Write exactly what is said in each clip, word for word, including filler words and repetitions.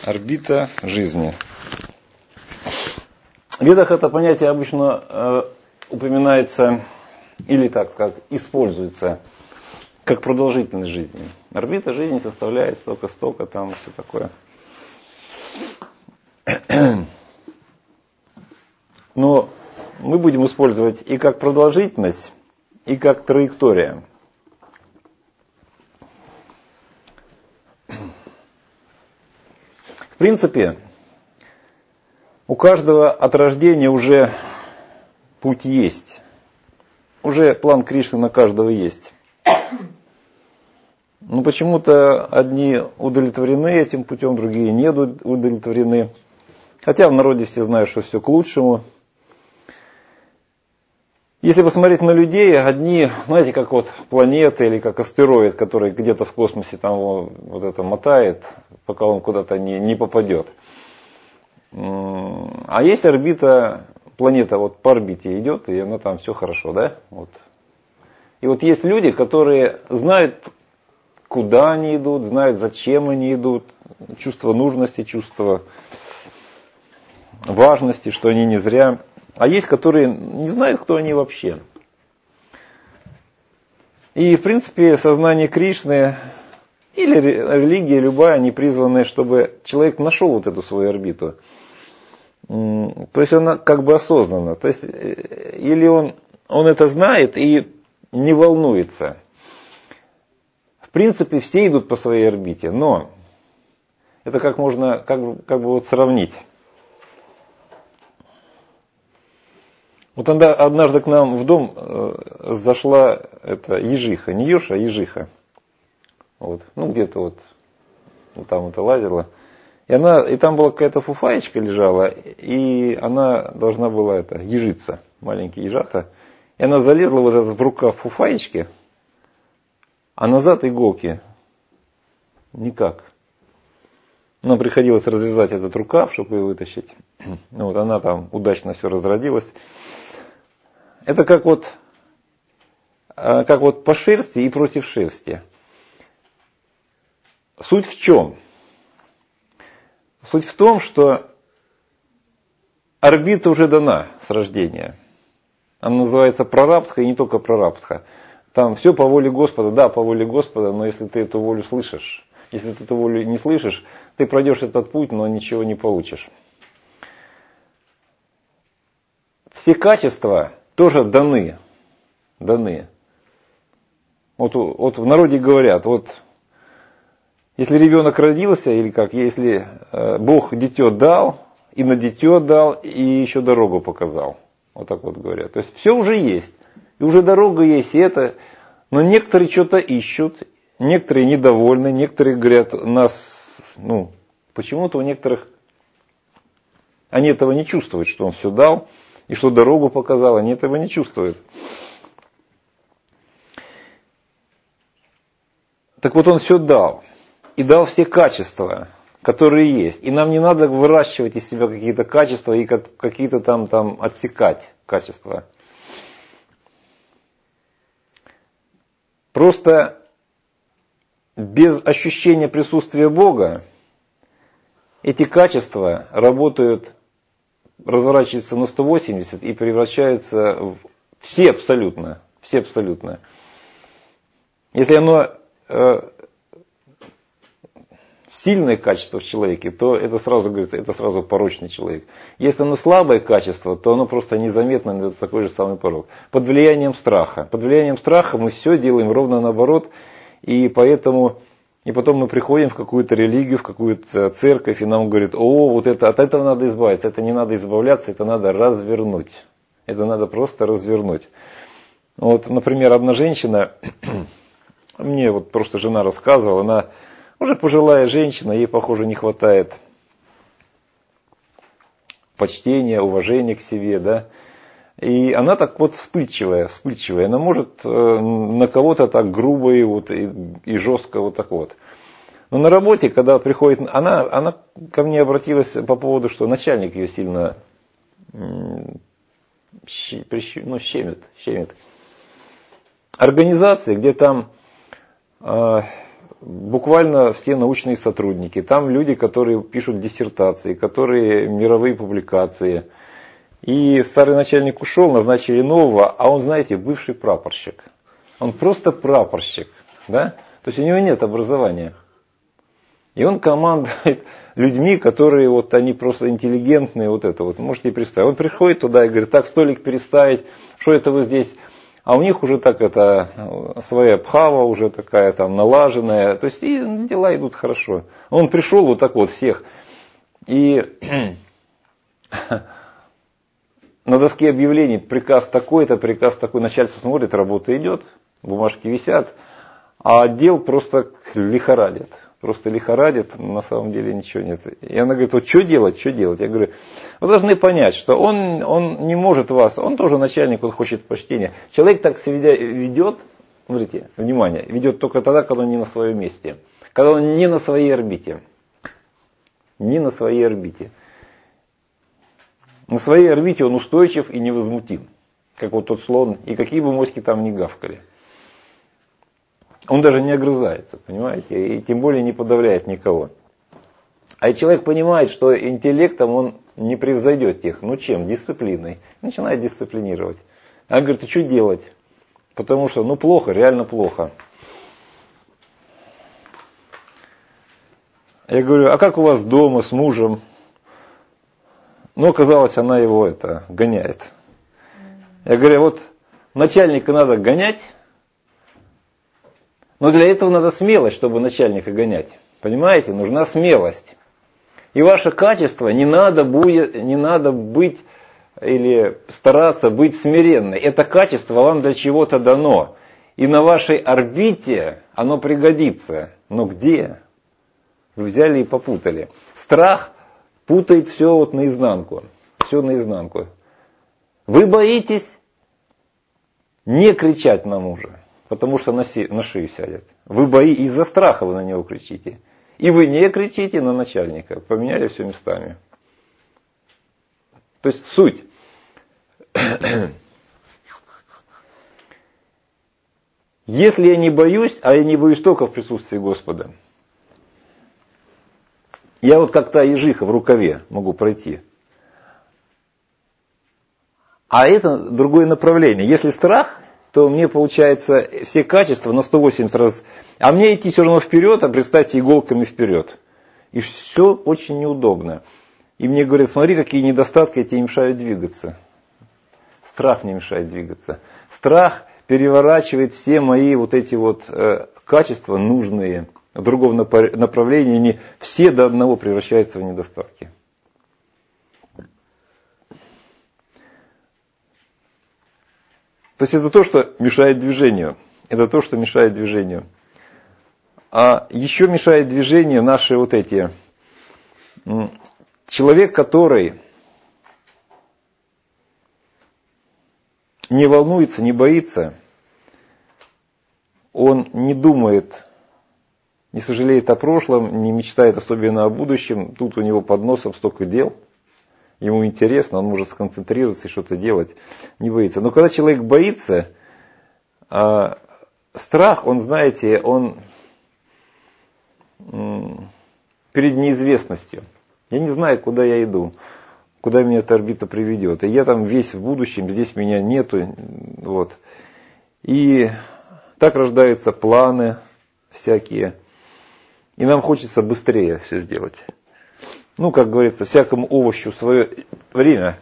Орбита жизни. В Ведах это понятие обычно э, упоминается, или, так сказать, используется как продолжительность жизни. Орбита жизни составляет столько-столько, там все такое. Но мы будем использовать и как продолжительность, и как траектория. В принципе, у каждого от рождения уже путь есть. Уже план Кришны на каждого есть. Но почему-то одни удовлетворены этим путем, другие не удовлетворены. Хотя в народе все знают, что все к лучшему. Если посмотреть на людей, одни, знаете, как вот планеты или как астероид, который где-то в космосе там вот это мотает, пока он куда-то не, не попадет. А есть орбита, планета вот по орбите идет, и она там все хорошо, да? Вот. И вот есть люди, которые знают, куда они идут, знают, зачем они идут, чувство нужности, чувство важности, что они не зря. А есть, которые не знают, кто они вообще. И, в принципе, сознание Кришны или религия любая, они призваны, чтобы человек нашел вот эту свою орбиту. То есть она как бы осознанно. То есть, или он, он это знает и не волнуется. В принципе, все идут по своей орбите, но это как можно как, как бы вот сравнить. Вот тогда однажды к нам в дом э, зашла эта ежиха, не еж, а ежиха. Вот. Ну, где-то вот, вот там это лазила. И, она, и там была какая-то фуфаечка лежала, и она должна была это, ежиться, маленький ежата. И она залезла вот это в рукав фуфаечки, а назад иголки никак. Нам приходилось развязать этот рукав, чтобы ее вытащить. Вот, она там удачно все разродилась. Это как вот, как вот по шерсти и против шерсти. Суть в чем? Суть в том, что орбита уже дана с рождения. Она называется прарабдха, и не только прарабдха. Там все по воле Господа, да, по воле Господа, но если ты эту волю слышишь, если ты эту волю не слышишь, ты пройдешь этот путь, но ничего не получишь. Все качества тоже даны. Даны. Вот, вот в народе говорят, вот если ребенок родился, или как, если э, Бог дитё дал, и на дитё дал, и еще дорогу показал. Вот так вот говорят. То есть все уже есть. И уже дорога есть, и это. Но некоторые что-то ищут, некоторые недовольны, некоторые говорят, нас, ну, почему-то у некоторых, они этого не чувствуют, что он все дал, и что дорогу показал, они этого не чувствуют. Так вот он все дал. И дал все качества, которые есть. И нам не надо выращивать из себя какие-то качества и какие-то там, там отсекать качества. Просто без ощущения присутствия Бога эти качества работают, разворачиваются на сто восемьдесят и превращаются в все абсолютно. Все абсолютно. Если оно э, сильное качество в человеке, то это сразу говорится, это сразу порочный человек. Если оно слабое качество, то оно просто незаметно, это такой же самый порок. Под влиянием страха. Под влиянием страха мы все делаем ровно наоборот, и поэтому, и потом мы приходим в какую-то религию, в какую-то церковь, и нам говорят, о, вот это, от этого надо избавиться, это не надо избавляться, это надо развернуть. Это надо просто развернуть. Вот, например, одна женщина, мне вот просто жена рассказывала, она уже пожилая женщина, ей, похоже, не хватает почтения, уважения к себе, да. И она так вот вспыльчивая, вспыльчивая. Она может э, на кого-то так грубо и, вот, и, и жестко вот так вот. Но на работе, когда приходит, она, она ко мне обратилась по поводу, что начальник ее сильно м, щ, прищ, ну, щемит, щемит. Организации, где там э, буквально все научные сотрудники, там люди, которые пишут диссертации, которые мировые публикации. И старый начальник ушел, назначили нового, а он, знаете, бывший прапорщик. Он просто прапорщик, да? То есть у него нет образования. И он командует людьми, которые вот они просто интеллигентные, вот это вот, можете представить. Он приходит туда и говорит, так, столик переставить, что это вы здесь? А у них уже так это, своя пхава уже такая там налаженная, то есть и дела идут хорошо. Он пришел вот так вот всех, и на доске объявлений приказ такой-то, приказ такой, начальство смотрит, работа идет, бумажки висят, а отдел просто лихорадит. Просто лихорадит, на самом деле ничего нет. И она говорит, вот что делать, что делать? Я говорю, вы должны понять, что он, он не может вас, он тоже начальник, он хочет почтения. Человек так себя ведет, смотрите, внимание, ведет только тогда, когда он не на своем месте. Когда он не на своей орбите. Не на своей орбите. На своей орбите он устойчив и невозмутим. Как вот тот слон, и какие бы моськи там ни гавкали. Он даже не огрызается, понимаете, и тем более не подавляет никого. А человек понимает, что интеллектом он не превзойдет тех. Ну чем? Дисциплиной. Начинает дисциплинировать. А говорит, а что делать? Потому что, ну плохо, реально плохо. Я говорю, а как у вас дома с мужем? Ну, оказалось, она его это гоняет. Я говорю, вот начальника надо гонять. Но для этого надо смелость, чтобы начальника гонять. Понимаете? Нужна смелость. И ваше качество не надо, будет, не надо быть или стараться быть смиренной. Это качество вам для чего-то дано. И на вашей орбите оно пригодится. Но где? Вы взяли и попутали. Страх путает все вот наизнанку. Все наизнанку. Вы боитесь не кричать на мужа. Потому что на, си, на шею сядет. Вы бои из-за страха вы на него кричите. И вы не кричите на начальника. Поменяли все местами. То есть суть. Если я не боюсь, а я не боюсь только в присутствии Господа. Я вот как та ежиха в рукаве могу пройти. А это другое направление. Если страх, то мне получается все качества на сто восемьдесят раз. А мне идти все равно вперед, а представьте, иголками вперед. И все очень неудобно. И мне говорят, смотри, какие недостатки тебе мешают двигаться. Страх мне мешает двигаться. Страх переворачивает все мои вот эти вот э, качества нужные в другом направлении. Они все до одного превращаются в недостатки. То есть это то, что мешает движению. Это то, что мешает движению. А еще мешает движению наши вот эти. Человек, который не волнуется, не боится, он не думает, не сожалеет о прошлом, не мечтает особенно о будущем. Тут у него под носом столько дел. Ему интересно, он может сконцентрироваться и что-то делать, не боится. Но когда человек боится, а, страх, он, знаете, он м, перед неизвестностью. Я не знаю, куда я иду, куда меня эта орбита приведет. И я там весь в будущем, здесь меня нету. Вот. И так рождаются планы всякие. И нам хочется быстрее все сделать. Ну, как говорится, всякому овощу свое время.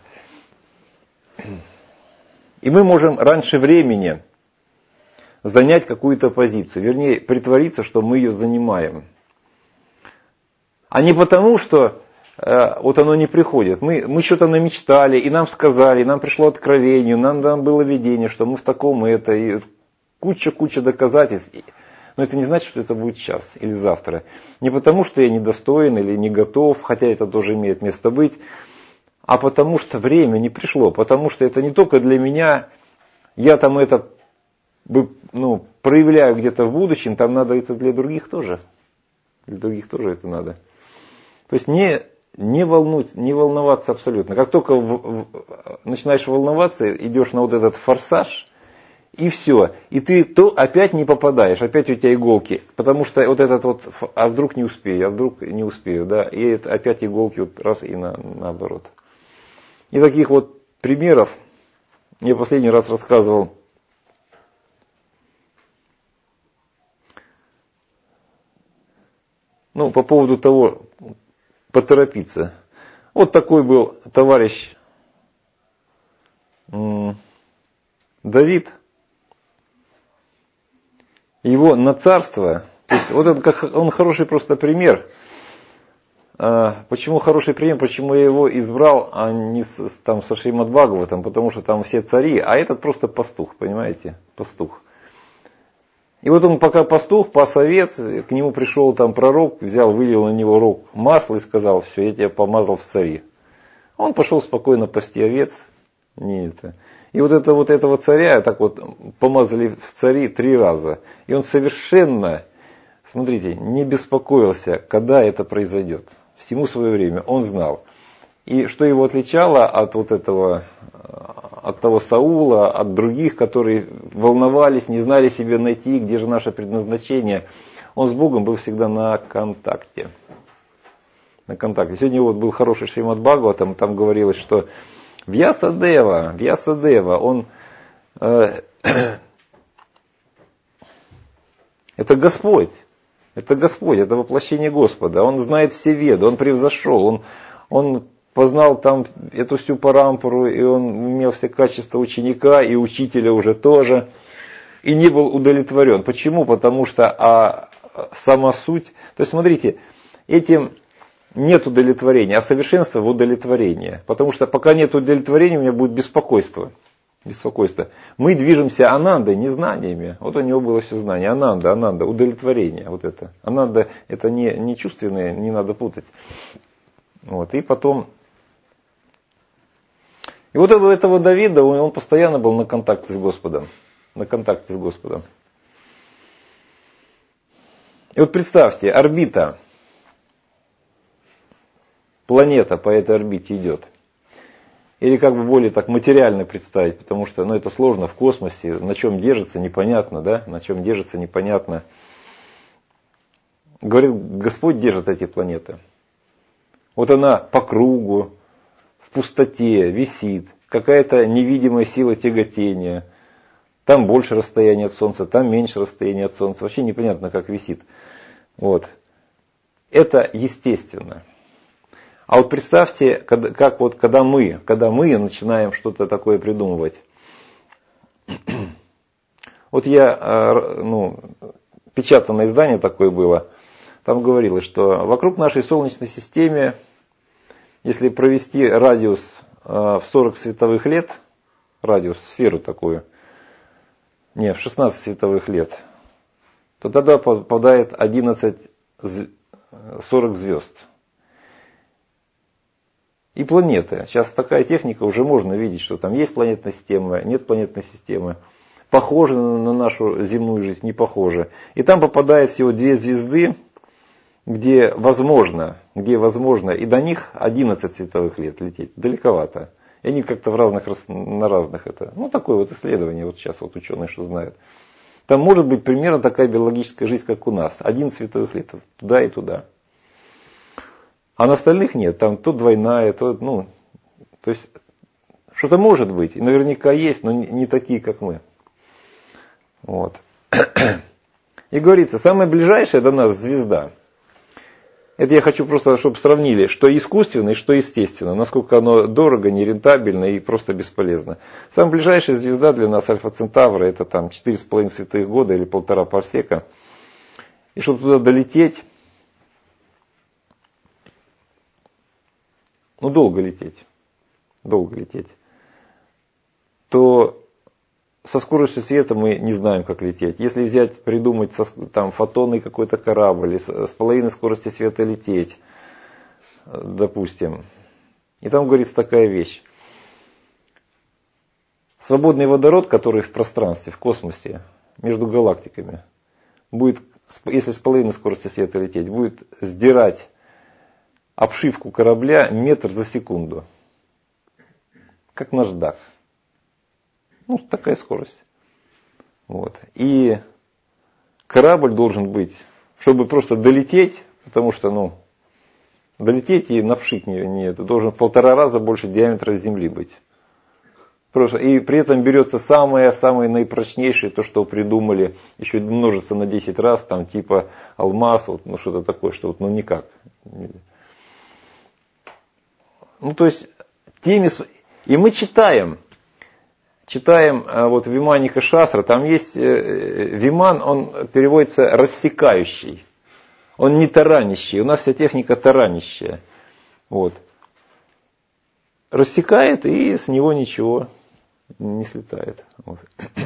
И мы можем раньше времени занять какую-то позицию. Вернее, притвориться, что мы ее занимаем. А не потому, что э, вот оно не приходит. Мы, мы что-то намечтали, и нам сказали, и нам пришло откровение, нам, нам было видение, что мы в таком и это. И куча-куча доказательств. Но это не значит, что это будет сейчас или завтра. Не потому, что я недостоин или не готов, хотя это тоже имеет место быть, а потому что время не пришло. Потому что это не только для меня, я там это ну, проявляю где-то в будущем, там надо это для других тоже. Для других тоже это надо. То есть не, не, волнуть, не волноваться абсолютно. Как только в, в, начинаешь волноваться, идешь на вот этот форсаж, И все. И ты то опять не попадаешь, опять у тебя иголки. Потому что вот этот вот, а вдруг не успею, а вдруг не успею, да. И это опять иголки вот раз и на, наоборот. И таких вот примеров я последний раз рассказывал. Ну, по поводу того, поторопиться. Вот такой был товарищ Давид. Его на царство, то есть, вот он, он хороший просто пример. Почему хороший пример, почему я его избрал, а не с, там, со Шримад Бхагаватом, потому что там все цари, а этот просто пастух, понимаете, пастух. И вот он пока пастух, пас овец, к нему пришел там пророк, взял, вылил на него рог масла и сказал: все, я тебя помазал в цари. Он пошел спокойно пасти овец. Не это. И вот, это, вот этого царя так вот помазали в цари три раза. И он совершенно, смотрите, не беспокоился, когда это произойдет. Всему свое время он знал. И что его отличало от вот этого, от того Саула, от других, которые волновались, не знали себе найти, где же наше предназначение, он с Богом был всегда на контакте. На контакте. Сегодня вот был хороший Шримад Бхагаватам, там говорилось, что Вьясадева, Вьясадева, он э, это Господь, это Господь, это воплощение Господа, он знает все веды, он превзошел, он, он познал там эту всю парампору, и он имел все качества ученика и учителя уже тоже, и не был удовлетворен. Почему? Потому что а, сама суть, то есть смотрите, этим нет удовлетворения, а совершенство в удовлетворении. Потому что пока нет удовлетворения, у меня будет беспокойство. Беспокойство. Мы движемся анандой, не знаниями. Вот у него было все знание. Ананда, ананда, удовлетворение. Вот это. Ананда это не, не чувственное, не надо путать. Вот. И потом. И вот у этого Давида, он постоянно был на контакте с Господом. На контакте с Господом. И вот представьте, орбита. Планета по этой орбите идет. Или как бы более так материально представить, потому что ну, это сложно в космосе, на чем держится, непонятно, да, на чем держится, непонятно. Говорит, Господь держит эти планеты. Вот она по кругу, в пустоте висит, какая-то невидимая сила тяготения. Там больше расстояния от Солнца, там меньше расстояния от Солнца. Вообще непонятно, как висит. Вот. Это естественно. А вот представьте, как вот когда мы, когда мы начинаем что-то такое придумывать. Вот я, ну, печатанное издание такое было, там говорилось, что вокруг нашей Солнечной системы, если провести радиус в сорок световых лет, радиус, сферу такую, не, в шестнадцать световых лет, то тогда попадает одиннадцать сорок звезд. И планеты. Сейчас такая техника, уже можно видеть, что там есть планетная система, нет планетной системы. Похожа на нашу земную жизнь, не похожа. И там попадает всего две звезды, где возможно, где возможно, и до них одиннадцать световых лет лететь. Далековато. И они как-то в разных, на разных это. Ну, такое вот исследование, вот сейчас вот ученые что знают. Там может быть примерно такая биологическая жизнь, как у нас. одиннадцать световых лет туда и туда. А на остальных нет, там то двойная, то, ну, то есть, что-то может быть, и наверняка есть, но не, не такие, как мы. Вот. И говорится, самая ближайшая до нас звезда, это я хочу просто, чтобы сравнили, что искусственно и что естественно, насколько оно дорого, нерентабельно и просто бесполезно. Самая ближайшая звезда для нас, Альфа Центавра, это там четыре с половиной световых года или полтора парсека. И чтобы туда долететь, ну, долго лететь, долго лететь, то со скоростью света мы не знаем, как лететь. Если взять, придумать со, там, фотонный какой-то корабль, или с, с половиной скорости света лететь, допустим, и там говорится такая вещь. Свободный водород, который в пространстве, в космосе, между галактиками, будет, если с половиной скорости света лететь, будет сдирать обшивку корабля метр за секунду. Как наждак. Ну, такая скорость. Вот. И корабль должен быть, чтобы просто долететь, потому что, ну, долететь и навшить не, не это, должен в полтора раза больше диаметра Земли быть. Просто, и при этом берется самое-самое наипрочнейшее, то, что придумали, еще множится на десять раз, там типа алмаз, вот, ну что-то такое, что вот, ну никак. Ну то есть, теми, и мы читаем, читаем вот Виманика Шастра, там есть Виман, он переводится рассекающий, он не таранящий, у нас вся техника таранящая. Вот. Рассекает, и с него ничего не слетает. Вот.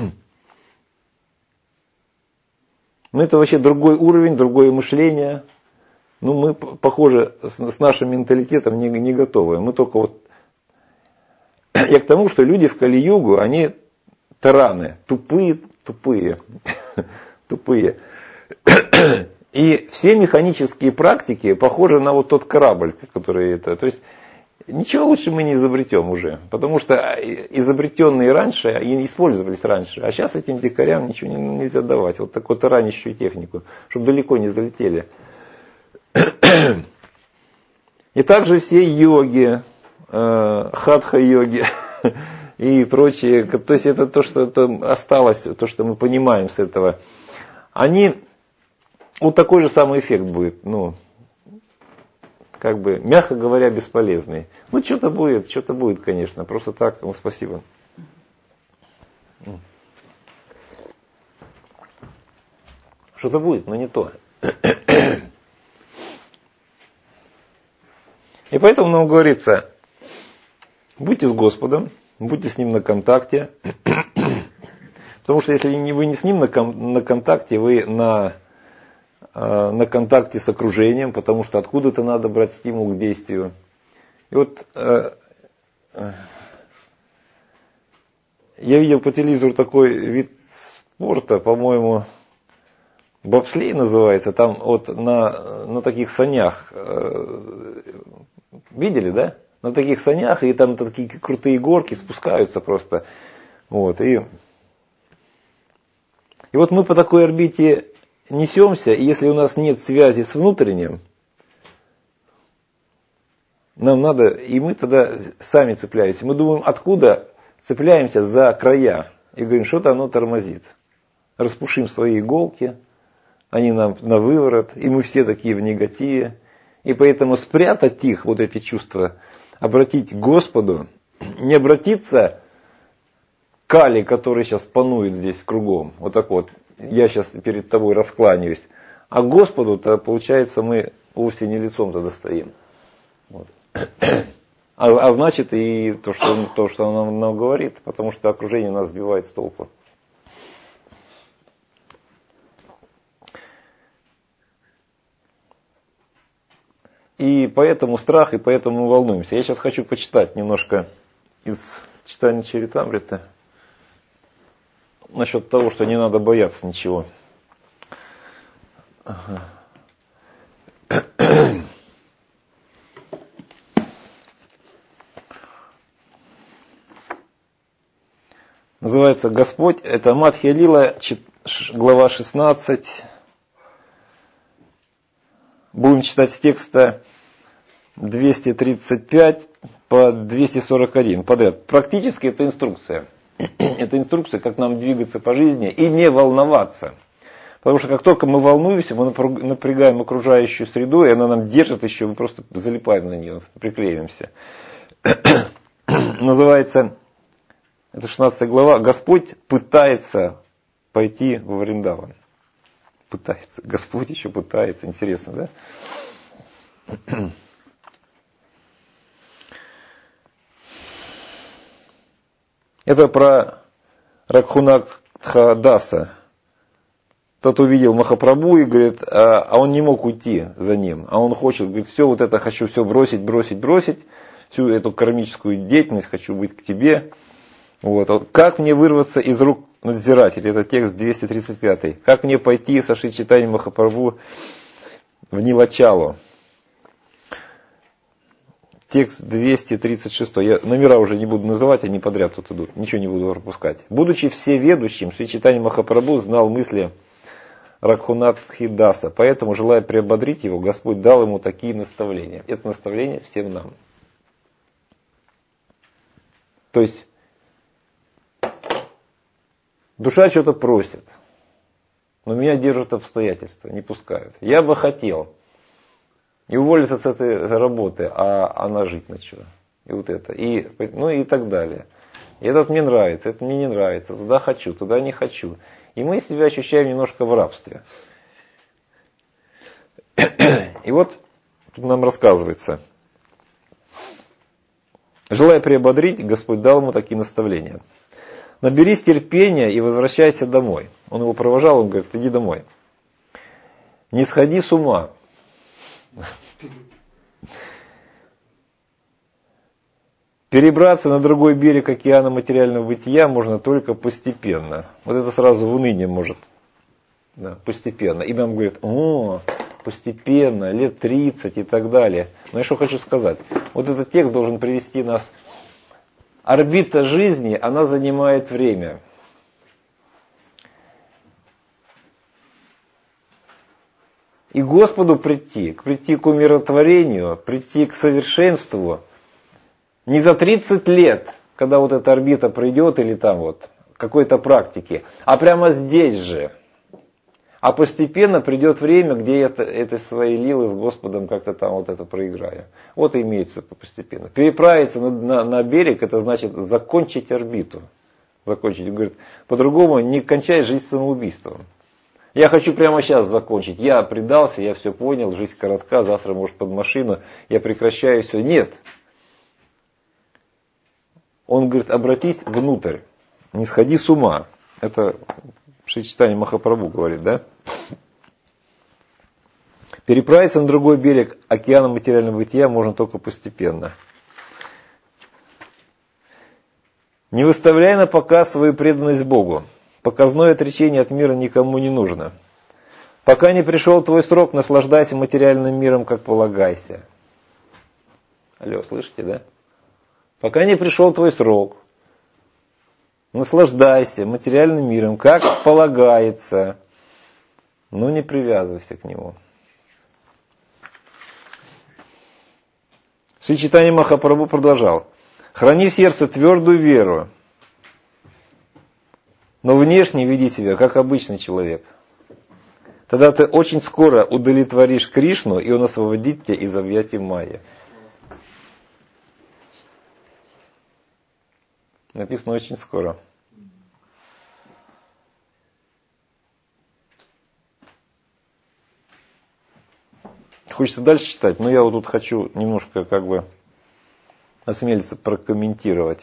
Ну это вообще другой уровень, другое мышление. Ну мы, похоже, с нашим менталитетом не, не готовы. Мы только вот... Я к тому, что люди в Кали-югу, они тараны, тупые, тупые, тупые. И все механические практики похожи на вот тот корабль, который это... То есть ничего лучше мы не изобретем уже, потому что изобретенные раньше, они использовались раньше, а сейчас этим дикарям ничего нельзя давать. Вот такую таранящую технику, чтобы далеко не залетели. И также все йоги, хатха-йоги и прочие, то есть это то, что осталось, то, что мы понимаем с этого, они, вот такой же самый эффект будет, ну, как бы, мягко говоря, бесполезный. Ну, что-то будет, что-то будет, конечно. Просто так, ну, спасибо. Что-то будет, но не то. И поэтому нам говорится, будьте с Господом, будьте с Ним на контакте. Потому что если вы не с Ним на контакте, вы на... на контакте с окружением, потому что откуда-то надо брать стимул к действию. И вот э, э, я видел по телевизору такой вид спорта, по-моему, бобслей называется, там вот на, на таких санях, э, видели, да? На таких санях, и там такие крутые горки спускаются просто. Вот, и, и вот мы по такой орбите несемся, и если у нас нет связи с внутренним, нам надо, и мы тогда сами цепляемся. Мы думаем, откуда цепляемся за края. И говорим, что-то оно тормозит. Распушим свои иголки, они нам на выворот, и мы все такие в негативе. И поэтому спрятать их, вот эти чувства, обратить к Господу, не обратиться к Кали, который сейчас панует здесь кругом, вот так вот. Я сейчас перед тобой раскланяюсь. А Господу-то, получается, мы вовсе не лицом тогда стоим. Вот. А, а значит и то, что, то, что он нам, нам говорит, потому что окружение нас сбивает с толку. И поэтому страх, и поэтому мы волнуемся. Я сейчас хочу почитать немножко из читания Чаритамриты. Насчет того, что не надо бояться ничего. Ага. Называется Господь, это Мадхья Лила, глава шестнадцать. Будем читать с текста двести тридцать пять по двести сорок один подряд. Практически это инструкция. Это инструкция, как нам двигаться по жизни и не волноваться. Потому что как только мы волнуемся, мы напрягаем окружающую среду, и она нам держит еще, мы просто залипаем на нее, приклеиваемся. Называется, это шестнадцатая глава, Господь пытается пойти в Вриндаван. Пытается. Господь еще пытается. Интересно, да? Это про Рагхунатха Даса. Тот увидел Махапрабху и говорит, а, а он не мог уйти за ним. А он хочет, говорит, все вот это хочу все бросить, бросить, бросить. Всю эту кармическую деятельность хочу быть к тебе. Вот. Как мне вырваться из рук надзирателя? Это текст двести тридцать пять. Как мне пойти со Шри Чайтанья Махапрабху в Нилачалу? Текст двести тридцать шесть. Я номера уже не буду называть, они подряд тут идут. Ничего не буду пропускать. Будучи всеведущим, Шри Чайтанья Махапрабху знал мысли Рагхунатхидаса. Поэтому, желая приободрить его, Господь дал ему такие наставления. Это наставление всем нам. То есть, душа что-то просит, но меня держат обстоятельства, не пускают. Я бы хотел и уволиться с этой работы, а она жить начала. И вот это. И, ну и так далее. И этот мне нравится, это мне не нравится. Туда хочу, туда не хочу. И мы себя ощущаем немножко в рабстве. И вот тут нам рассказывается. Желая приободрить, Господь дал ему такие наставления. Наберись терпения и возвращайся домой. Он его провожал, он говорит, иди домой. Не сходи с ума. Перебраться на другой берег океана материального бытия можно только постепенно. Вот это сразу в уныние может. Да, постепенно. И нам говорят, о, постепенно, лет тридцать и так далее. Но я что хочу сказать. Вот этот текст должен привести нас. Орбита жизни, она занимает время. И Господу прийти, прийти к умиротворению, прийти к совершенству не за тридцать лет, когда вот эта орбита пройдет или там вот какой-то практики, а прямо здесь же. А постепенно придет время, где я это, это свои лилы с Господом как-то там вот это проиграю. Вот и имеется постепенно. Переправиться на, на, на берег, это значит закончить орбиту. Закончить. Он говорит, по-другому не кончай жизнь самоубийством. Я хочу прямо сейчас закончить. Я предался, я все понял, жизнь коротка, завтра может под машину, я прекращаю все. Нет. Он говорит, обратись внутрь, не сходи с ума. Это Шри Чайтанья Махапрабху говорит, да? Переправиться на другой берег океана материального бытия можно только постепенно. Не выставляй на показ свою преданность Богу. Показное отречение от мира никому не нужно. Пока не пришел твой срок, наслаждайся материальным миром, как полагайся. Алло, слышите, да? Пока не пришел твой срок, наслаждайся материальным миром, как полагается, но не привязывайся к нему. Шри Чайтанья Махапрабху продолжал. Храни в сердце твердую веру, но внешне веди себя, как обычный человек. Тогда ты очень скоро удовлетворишь Кришну, и он освободит тебя из объятий майя. Написано очень скоро. Хочется дальше читать, но я вот тут хочу немножко как бы осмелиться прокомментировать.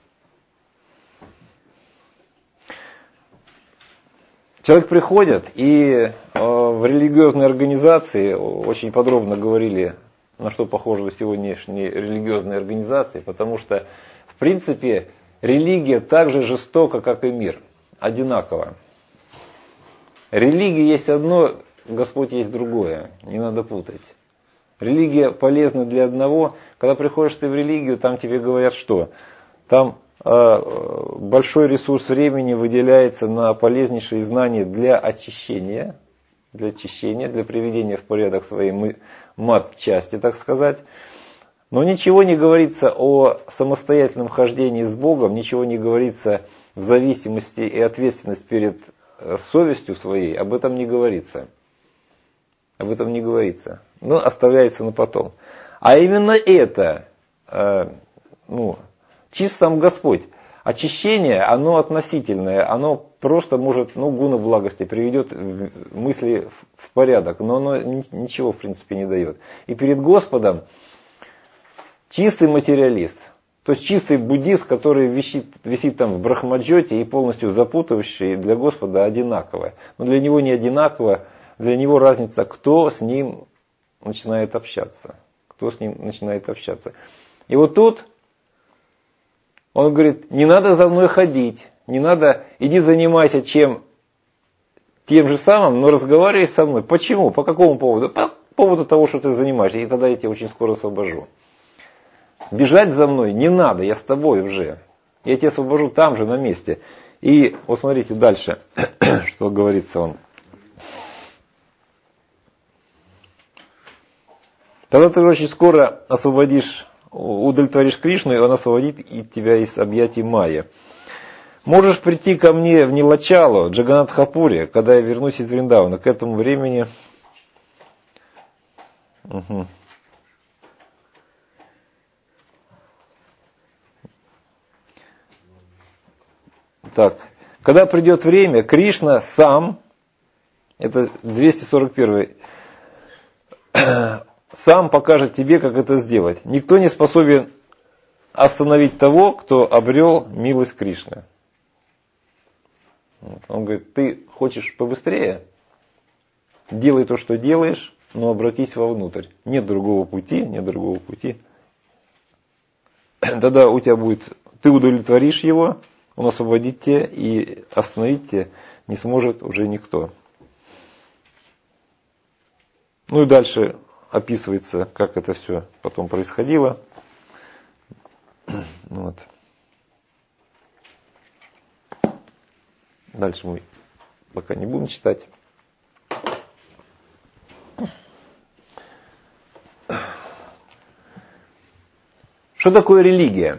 Человек приходит, и э, в религиозной организации очень подробно говорили, на что похожи сегодняшние религиозные организации, потому что, в принципе, религия так же жестока, как и мир, одинаково. Религия есть одно, Господь есть другое, не надо путать. Религия полезна для одного, когда приходишь ты в религию, там тебе говорят что? Там большой ресурс времени выделяется на полезнейшие знания для очищения, для очищения, для приведения в порядок своей мат-части, так сказать. Но ничего не говорится о самостоятельном хождении с Богом, ничего не говорится в зависимости и ответственности перед совестью своей, об этом не говорится. Об этом не говорится. Но оставляется на потом. А именно это, ну, чист сам Господь. Очищение, оно относительное, оно просто может, ну, гуна благости приведет мысли в порядок, но оно ничего, в принципе, не дает. И перед Господом чистый материалист, то есть чистый буддист, который висит, висит там в брахмаджоте и полностью запутывающий, для Господа одинаково. Но для него не одинаково, для него разница, кто с ним начинает общаться. Кто с ним начинает общаться. И вот тут он говорит, не надо за мной ходить, не надо, иди занимайся чем, тем же самым, но разговаривай со мной. Почему? По какому поводу? По поводу того, что ты занимаешься, и тогда я тебя очень скоро освобожу. Бежать за мной не надо, я с тобой уже. Я тебя освобожу там же, на месте. И вот смотрите дальше, что говорится он. Тогда ты очень скоро освободишь, удовлетворишь Кришну, и он освободит и тебя из объятий Майи. Можешь прийти ко мне в Нилачалу, Джаганатхапуре, когда я вернусь из Вриндавана. К этому времени... Угу. Так, когда придет время, Кришна сам, это двести сорок первый, сам покажет тебе, как это сделать. Никто не способен остановить того, кто обрел милость Кришны. Он говорит, ты хочешь побыстрее? Делай то, что делаешь, но обратись вовнутрь. Нет другого пути, нет другого пути. Тогда у тебя будет, ты удовлетворишь его, он освободит тебя, и остановить тебя не сможет уже никто. Ну и дальше описывается, как это все потом происходило. Вот. Дальше мы пока не будем читать. Что такое религия?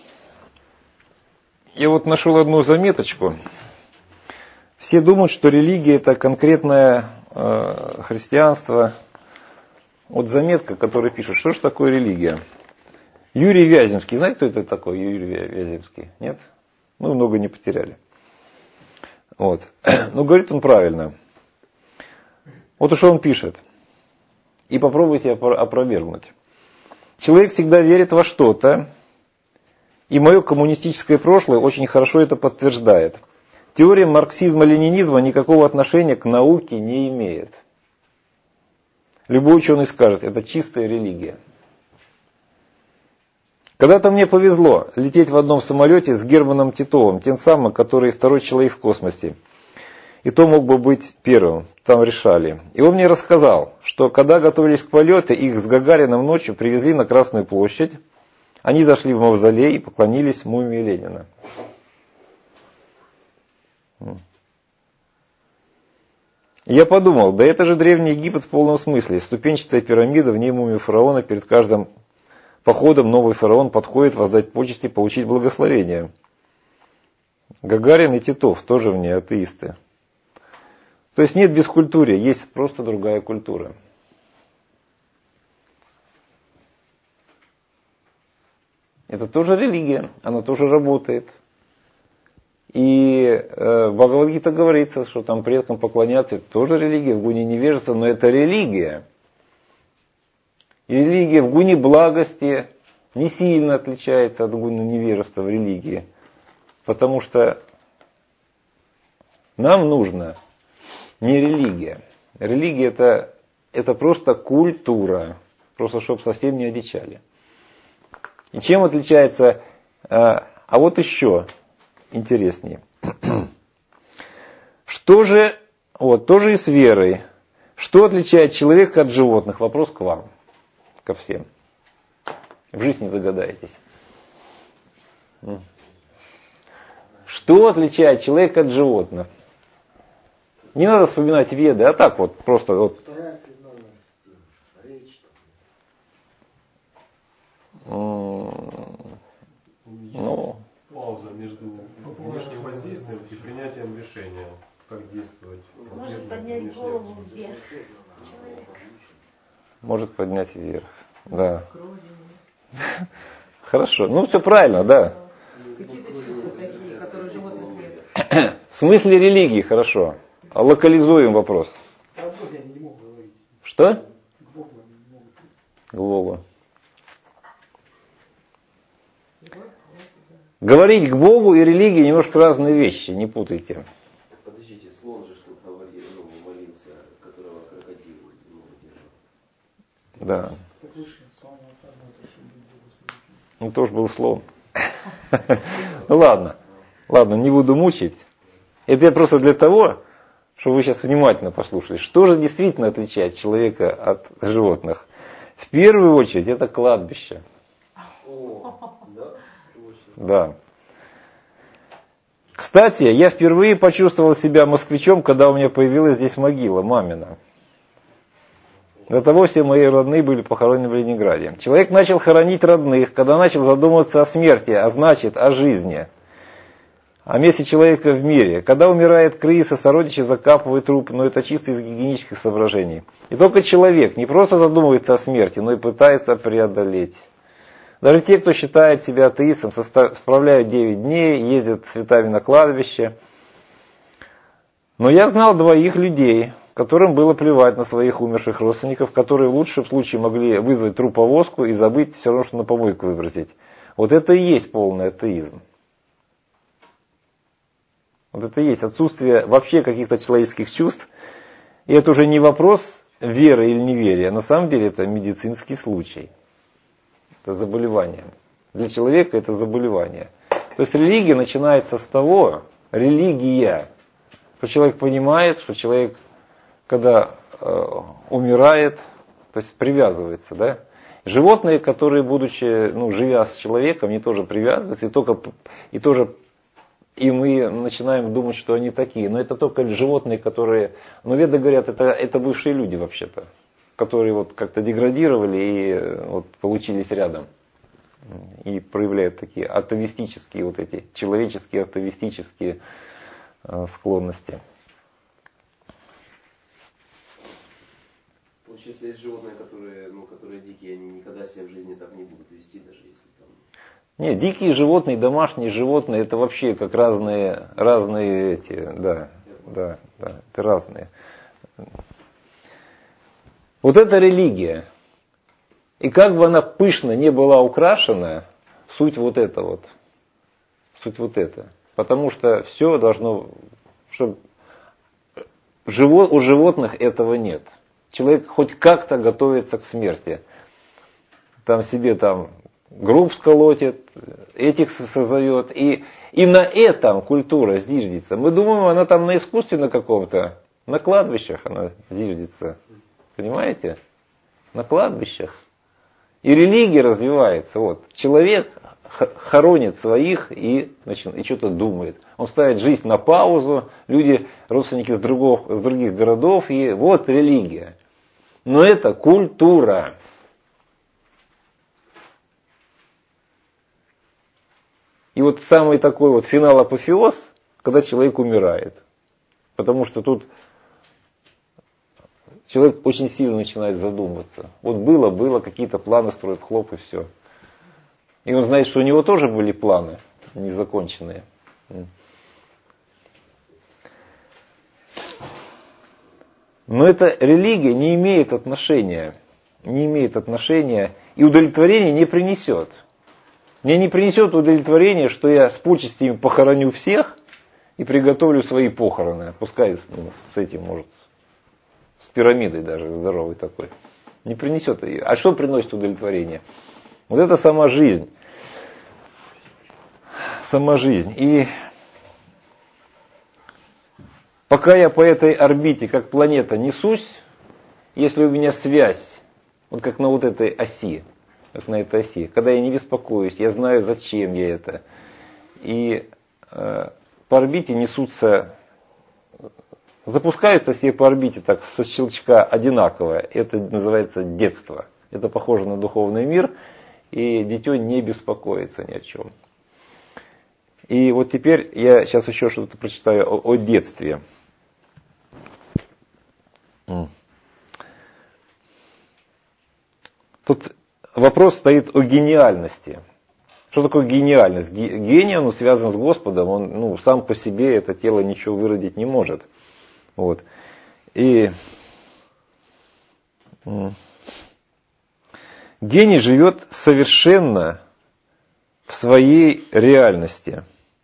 Я вот нашел одну заметочку. Все думают, что религия это конкретное э, христианство. Вот заметка, которая пишет, что же такое религия. Юрий Вяземский, знаете, кто это такой, Юрий Вяземский? Нет? Мы много не потеряли. Вот. Но говорит он правильно. Вот что он пишет. И попробуйте опровергнуть. Человек всегда верит во что-то, и мое коммунистическое прошлое очень хорошо это подтверждает. Теория марксизма-ленинизма никакого отношения к науке не имеет. Любой ученый скажет, это чистая религия. Когда-то мне повезло лететь в одном самолете с Германом Титовым, тем самым, который второй человек в космосе. И то мог бы быть первым, там решали. И он мне рассказал, что когда готовились к полету, их с Гагарином ночью привезли на Красную площадь. Они зашли в мавзолей и поклонились мумии Ленина. И я подумал, да это же Древний Египет в полном смысле. Ступенчатая пирамида, в ней мумия фараона, перед каждым походом новый фараон подходит воздать почести, получить благословение. Гагарин и Титов тоже в ней атеисты. То есть нет бескультурия, есть просто другая культура. Это тоже религия, она тоже работает. И э, в Бхагавад-гите говорится, что там предкам поклоняться, это тоже религия, в гуне невежества, но это религия. И религия в гуне благости не сильно отличается от гуна невежества в религии. Потому что нам нужно не религия. Религия это, это просто культура. Просто чтобы совсем не одичали. И чем отличается... А, а вот еще интереснее. Что же... Вот, тоже и с верой. Что отличает человека от животных? Вопрос к вам. Ко всем. В жизни догадаетесь. Что отличает человека от животных? Не надо вспоминать веды, а так вот, просто вот. Ну, пауза между внешним воздействием и принятием решения, как действовать. Может поднять голову вверх. Может поднять вверх, да. Хорошо, ну все правильно, да. Какие-то силы такие, которые животных нет. В смысле религии, хорошо. Локализуем вопрос. А в Боге они не могут говорить. Что? К Богу они не могут. К Богу. Говорить к Богу и религии немножко разные вещи, не путайте. Подождите, слон же что-то говорил, ну, молился, которого крокодил из него держал. Да. Так выше, слава Богу, это что будет. Ну тоже был слон. Ну ладно. Ладно, не буду мучить. Это я просто для того, чтобы вы сейчас внимательно послушали. Что же действительно отличает человека от животных? В первую очередь это кладбище. Да? Очень. Да. Кстати, я впервые почувствовал себя москвичом, когда у меня появилась здесь могила, мамина. До того все мои родные были похоронены в Ленинграде. Человек начал хоронить родных, когда начал задумываться о смерти, а значит о жизни, о месте человека в мире. Когда умирает крыса, сородичи закапывают труп, но это чисто из гигиенических соображений. И только человек не просто задумывается о смерти, но и пытается преодолеть. Даже те, кто считает себя атеистом, справляют девять дней, ездят с цветами на кладбище. Но я знал двоих людей, которым было плевать на своих умерших родственников, которые в лучшем случае могли вызвать труповозку и забыть все равно, что на помойку выбросить. Вот это и есть полный атеизм. Вот это и есть отсутствие вообще каких-то человеческих чувств. И это уже не вопрос веры или неверия. На самом деле это медицинский случай. Это заболевание. Для человека это заболевание. То есть религия начинается с того, религия, что человек понимает, что человек, когда э, умирает, то есть привязывается, да? Животные, которые, будучи, ну, живя с человеком, они тоже привязываются, и, только, и тоже и мы начинаем думать, что они такие. Но это только животные, которые, ну, веды говорят, это, это бывшие люди вообще-то, которые вот как-то деградировали и вот получились рядом. И проявляют такие атовистические, вот эти человеческие атовистические э, склонности. Получается, есть животные, которые, ну, которые дикие, они никогда себя в жизни так не будут вести, даже если там... Нет, дикие животные, домашние животные, это вообще как разные, разные эти, да, да, да, это разные. Вот это религия. И как бы она пышно не была украшена, суть вот это вот. Суть вот это. Потому что все должно, чтобы живо, у животных этого нет. Человек хоть как-то готовится к смерти. Там себе там групп сколотит, этих созовет. И, и на этом культура зиждется. Мы думаем, она там на искусстве каком-то, на кладбищах она зиждется. Понимаете? На кладбищах. И религия развивается. Вот. Человек хоронит своих и, значит, и что-то думает. Он ставит жизнь на паузу. Люди, родственники с, других, с других городов. И вот религия. Но это культура. И вот самый такой вот финал-апофеоз, когда человек умирает. Потому что тут человек очень сильно начинает задумываться. Вот было, было, какие-то планы строят, хлоп и все. И он знает, что у него тоже были планы незаконченные. Но эта религия не имеет отношения, не имеет отношения и удовлетворения не принесет. Мне не принесет удовлетворения, что я с почестями похороню всех и приготовлю свои похороны. Пускай ну, с этим, может, с пирамидой даже здоровый такой. Не принесет. А что приносит удовлетворение? Вот это сама жизнь. Сама жизнь. И пока я по этой орбите, как планета, несусь, если у меня связь, вот как на вот этой оси, как на этой оси, когда я не беспокоюсь, я знаю, зачем я это. И э, по орбите несутся, запускаются все по орбите так со щелчка одинаково. Это называется детство. Это похоже на духовный мир, и дитё не беспокоится ни о чем. И вот теперь я сейчас еще что-то прочитаю о, о детстве. Тут вопрос стоит о гениальности. Что такое гениальность? Гений, он связан с Господом, он ну, сам по себе это тело ничего выродить не может. Вот. И гений живет совершенно в своей реальности.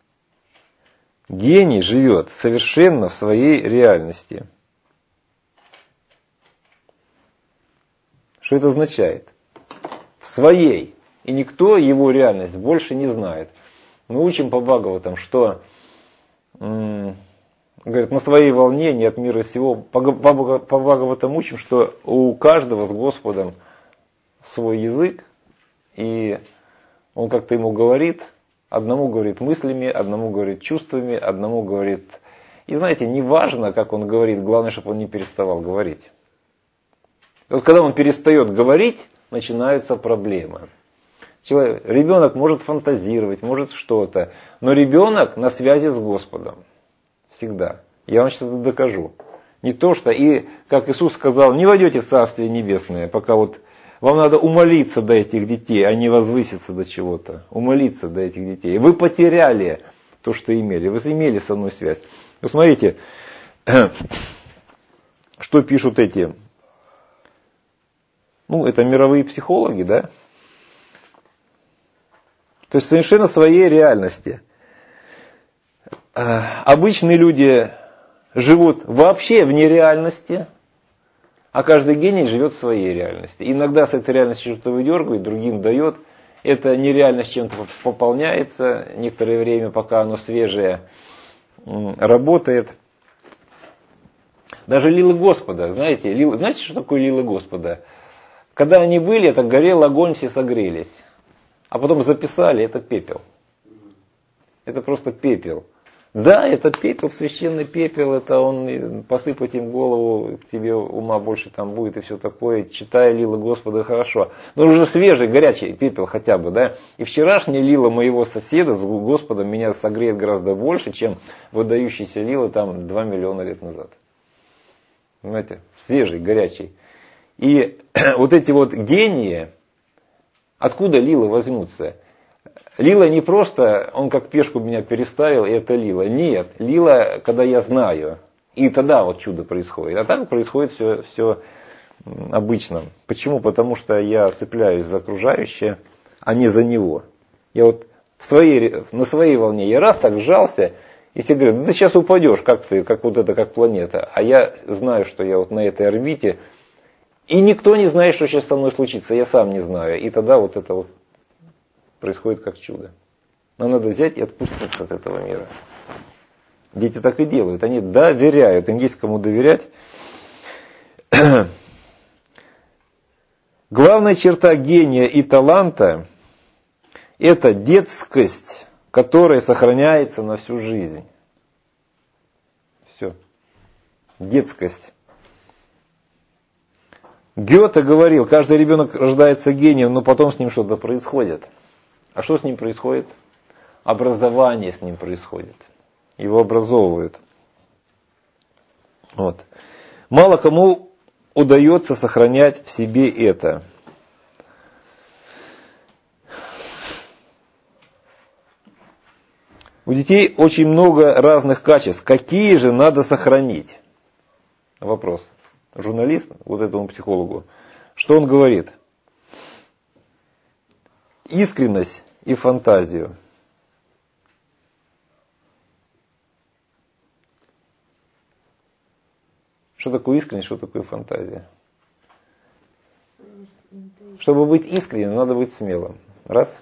Гений живет совершенно в своей реальности. Что это означает? В своей. И никто его реальность больше не знает. Мы учим по Бхагаватам, что м- говорит, на своей волне не от мира сего. По, по, по Бхагаватам учим, что у каждого с Господом свой язык. И Он как-то ему говорит, одному говорит мыслями, одному говорит чувствами, одному говорит... И знаете, не важно, как он говорит, главное, чтобы он не переставал говорить. И вот когда он перестает говорить, начинаются проблемы. Человек, ребенок может фантазировать, может что-то, но ребенок на связи с Господом. Всегда. Я вам сейчас это докажу. Не то, что... И, как Иисус сказал, не войдете в Царствие Небесное, пока вот... Вам надо умолиться до этих детей, а не возвыситься до чего-то. Умолиться до этих детей. Вы потеряли то, что имели. Вы имели со мной связь. Вы смотрите, что пишут эти... Ну, это мировые психологи, да? То есть совершенно своей реальности. Обычные люди живут вообще вне реальности, а каждый гений живет в своей реальности. Иногда с этой реальности что-то выдергивает, другим дает. Эта нереальность чем-то пополняется некоторое время, пока оно свежее работает. Даже лилы Господа, знаете, лилы, знаете, что такое лилы Господа? Когда они были, это горел огонь, все согрелись. А потом записали, это пепел. Это просто пепел. Да, это пепел, священный пепел, это он, посыпать им голову, к тебе ума больше там будет и все такое. Читая лила Господа, хорошо. Но уже свежий, горячий пепел хотя бы, да. И вчерашняя лила моего соседа с Господом меня согреет гораздо больше, чем выдающийся лила там два миллиона лет назад. Понимаете? Свежий, горячий. И вот эти вот гении, откуда лилы возьмутся? Лила не просто, он как пешку меня переставил, и это лила. Нет, лила, когда я знаю. И тогда вот чудо происходит. А так происходит все, все обычно. Почему? Потому что я цепляюсь за окружающее, а не за него. Я вот в своей, на своей волне, я раз так сжался, и все говорят, да ты сейчас упадешь, как ты, как вот это, как планета. А я знаю, что я вот на этой орбите, и никто не знает, что сейчас со мной случится, я сам не знаю. И тогда вот это вот происходит как чудо. Но надо взять и отпуститься от этого мира. Дети так и делают. Они доверяют. Им есть кому доверять. Главная черта гения и таланта – это детскость, которая сохраняется на всю жизнь. Все. Детскость. Гёте говорил, каждый ребенок рождается гением, но потом с ним что-то происходит. А что с ним происходит? Образование с ним происходит. Его образовывают. Вот. Мало кому удается сохранять в себе это. У детей очень много разных качеств. Какие же надо сохранить? Вопрос. Журналист, вот этому психологу, что он говорит? Искренность и фантазию. Что такое искренность, что такое фантазия? Чтобы быть искренним, надо быть смелым. Раз.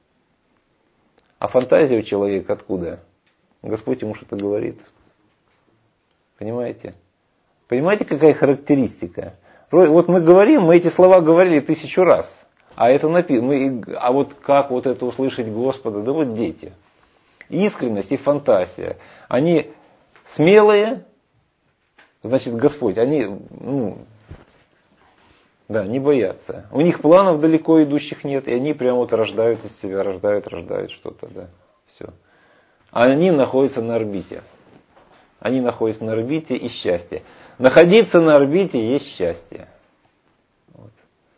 А фантазия у человека откуда? Господь ему что-то говорит. Понимаете? Понимаете, какая характеристика? Вот мы говорим, мы эти слова говорили тысячу раз. А это написано. А вот как вот это услышать Господа? Да вот дети. Искренность и фантазия. Они смелые, значит, Господь, они, ну, да, не боятся. У них планов далеко идущих нет, и они прямо вот рождают из себя, рождают, рождают что-то, да, все. А они находятся на орбите. Они находятся на орбите и счастье. Находиться на орбите есть счастье. Вот.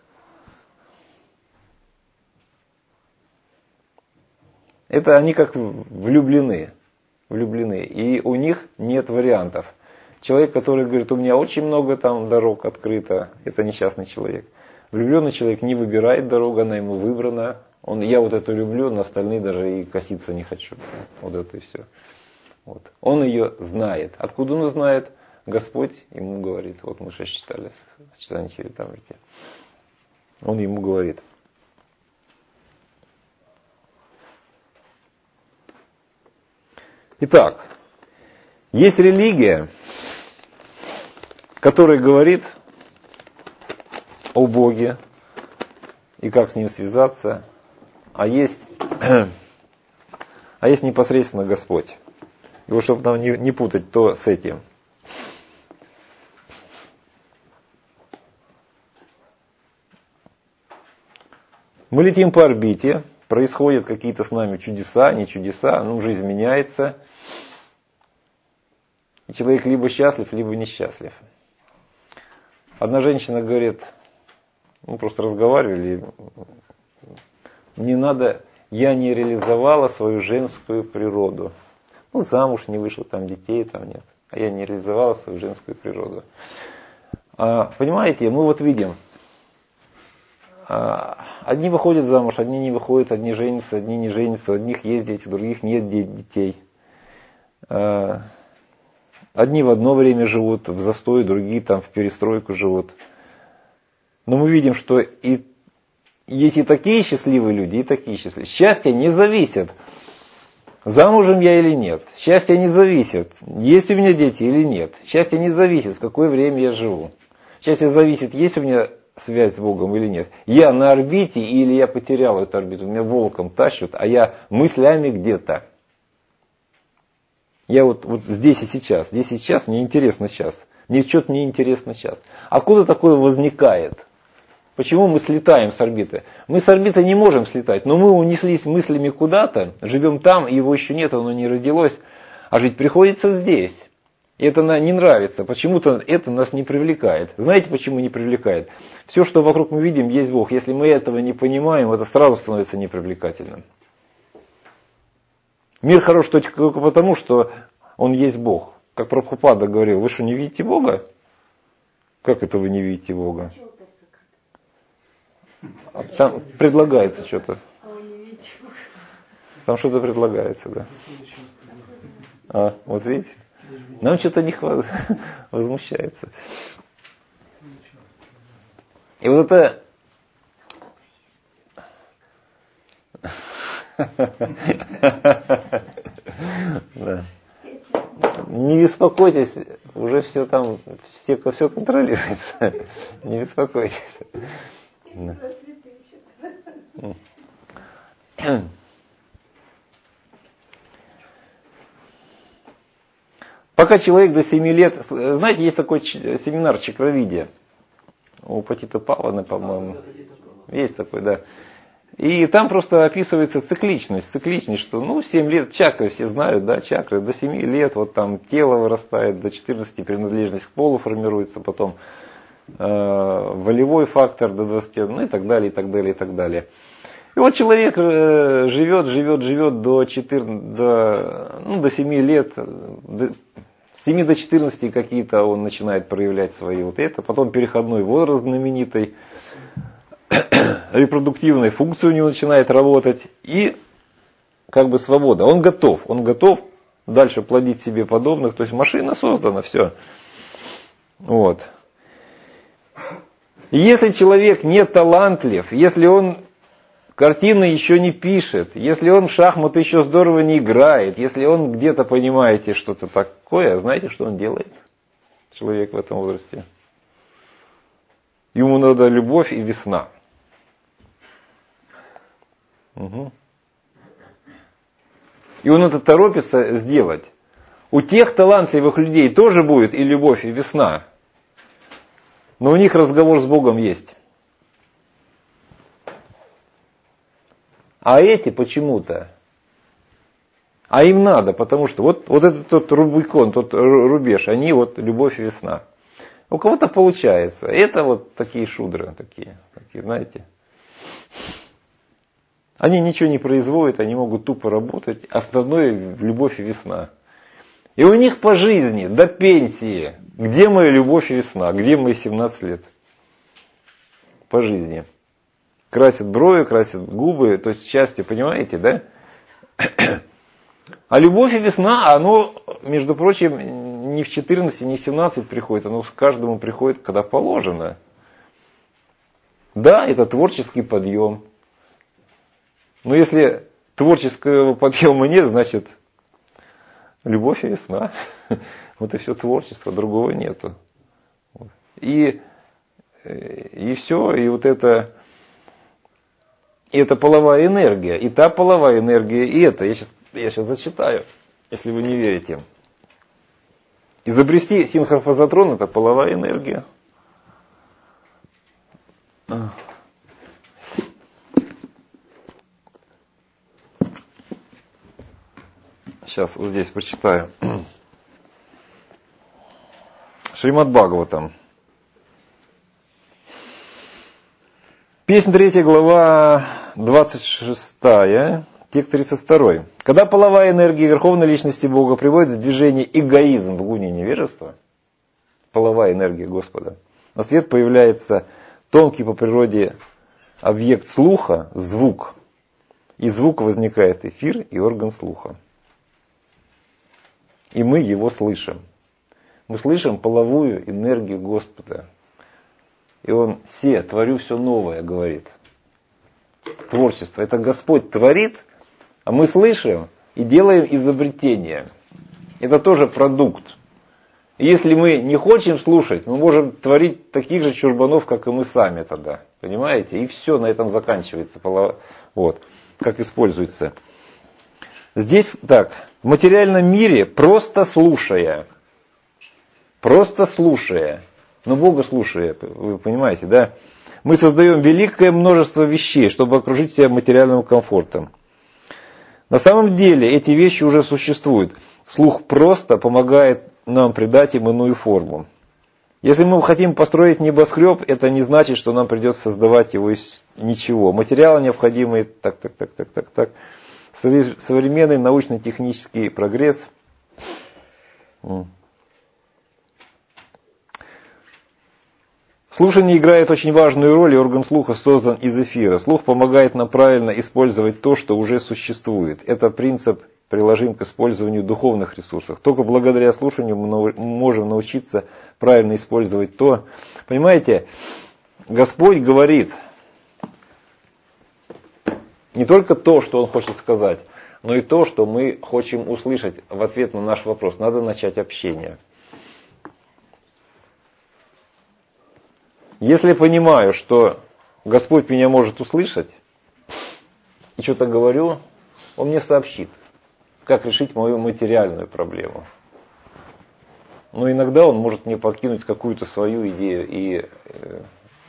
Это они как влюблены. Влюблены. И у них нет вариантов. Человек, который говорит, у меня очень много там дорог открыто, это несчастный человек. Влюбленный человек не выбирает дорогу, она ему выбрана. Он, я вот это люблю, на остальные даже и коситься не хочу. Вот это и все. Вот. Он ее знает. Откуда он знает? Господь ему говорит. Вот мы сейчас читали, читание Чаритамрити. Он ему говорит. Итак, есть религия, которая говорит о Боге и как с ним связаться. а есть, а есть непосредственно Господь. И вот чтобы нам не, не путать то с этим. Мы летим по орбите, происходят какие-то с нами чудеса, не чудеса, ну, жизнь меняется. И человек либо счастлив, либо несчастлив. Одна женщина говорит, мы просто разговаривали, мне надо, я не реализовала свою женскую природу. Ну, замуж не вышла, там детей там нет. А я не реализовала свою женскую природу. А, понимаете, мы вот видим, а, одни выходят замуж, одни не выходят, одни женятся, одни не женятся, у одних есть дети, у других нет детей. А, одни в одно время живут в застой, другие там в перестройку живут. Но мы видим, что и есть и такие счастливые люди, и такие счастливые. Счастье не зависит, замужем я или нет. Счастье не зависит, есть у меня дети или нет. Счастье не зависит, в какое время я живу. Счастье зависит, есть у меня связь с Богом или нет. Я на орбите или я потерял эту орбиту, меня волком тащут, а я мыслями где-то. Я вот, вот здесь и сейчас, здесь и сейчас, мне интересно сейчас. Мне что-то не интересно сейчас. Откуда такое возникает? Почему мы слетаем с орбиты? Мы с орбиты не можем слетать, но мы унеслись мыслями куда-то, живем там, его еще нет, оно не родилось, а жить приходится здесь. И это нам не нравится, почему-то это нас не привлекает. Знаете, почему не привлекает? Все, что вокруг мы видим, есть Бог. Если мы этого не понимаем, это сразу становится непривлекательным. Мир хорош только потому, что он есть Бог. Как Прабхупада говорил, вы что, не видите Бога? Как это вы не видите Бога? Там предлагается что-то. Там что-то предлагается, да. А, вот видите? Нам что-то не хватает, возмущается. И вот это... Да. Не беспокойтесь, уже все там, все, все контролируется. Не беспокойтесь. Да. Пока человек до семи лет, знаете, есть такой семинар чакравидия у Патита Павана, по-моему, есть такой, да. И там просто описывается цикличность, цикличность, что ну семь лет чакры, все знают, да, чакры, до семи лет вот там тело вырастает, до четырнадцати принадлежность к полу формируется, потом э, волевой фактор до двадцати, ну и так далее, и так далее, и так далее. И вот человек э, живет, живет, живет до четырнадцати, до, ну, до семи лет, до, с семи до четырнадцати какие-то он начинает проявлять свои вот это, потом переходной возраст знаменитый, репродуктивная функция у него начинает работать, и как бы свобода. Он готов, он готов дальше плодить себе подобных, то есть машина создана, все. Вот. И если человек не талантлив, если он картины еще не пишет, если он в шахматы еще здорово не играет, если он где-то, понимаете, что-то такое, знаете, что он делает? Человек в этом возрасте. Ему надо любовь и весна. Угу. И он это торопится сделать. У тех талантливых людей тоже будет и любовь, и весна. Но у них разговор с Богом есть. А эти почему-то, а им надо, потому что вот, вот этот тот Рубикон, тот рубеж, они вот любовь и весна. У кого-то получается. Это вот такие шудры, такие, такие, знаете. Они ничего не производят, они могут тупо работать. Основное любовь и весна. И у них по жизни, до пенсии, где моя любовь и весна, где мои семнадцать лет? По жизни. Красят брови, красят губы, то есть счастье, понимаете, да? А любовь и весна, оно, между прочим, не в четырнадцать, не в семнадцать приходит, оно каждому приходит, когда положено. Да, это творческий подъем. Но если творческого подъема нет, значит, любовь и весна. Вот и все творчество, другого нету. И, и все, и вот это... И это половая энергия. И та половая энергия, и это. Я сейчас, я сейчас зачитаю, если вы не верите. Изобрести синхрофазотрон — это половая энергия. Сейчас вот здесь прочитаю. Шримад Бхагаватам. Песнь третья, глава двадцать шестая, текст тридцать два. Когда половая энергия Верховной Личности Бога приводит в движение эгоизм в гуне невежества, половая энергия Господа, на свет появляется тонкий по природе объект слуха, звук. Из звука возникает эфир и орган слуха. И мы его слышим. Мы слышим половую энергию Господа. И Он «се, творю все новое», говорит. Творчество. Это Господь творит, а мы слышим и делаем изобретение. Это тоже продукт. И если мы не хотим слушать, мы можем творить таких же чурбанов, как и мы сами тогда. Понимаете? И все, на этом заканчивается. Вот. Как используется. Здесь так. В материальном мире, просто слушая, просто слушая, но Бога слушая, вы понимаете, да? Мы создаем великое множество вещей, чтобы окружить себя материальным комфортом. На самом деле эти вещи уже существуют. Слух просто помогает нам придать им иную форму. Если мы хотим построить небоскреб, это не значит, что нам придется создавать его из ничего. Материалы необходимые, так, так, так, так, так, так. Современный научно-технический прогресс. Слушание играет очень важную роль, и орган слуха создан из эфира. Слух помогает нам правильно использовать то, что уже существует. Это принцип приложим к использованию духовных ресурсов. Только благодаря слушанию мы можем научиться правильно использовать то. Понимаете, Господь говорит не только то, что Он хочет сказать, но и то, что мы хотим услышать в ответ на наш вопрос. Надо начать общение. Если я понимаю, что Господь меня может услышать, и что-то говорю, Он мне сообщит, как решить мою материальную проблему. Но иногда Он может мне подкинуть какую-то свою идею. И, э,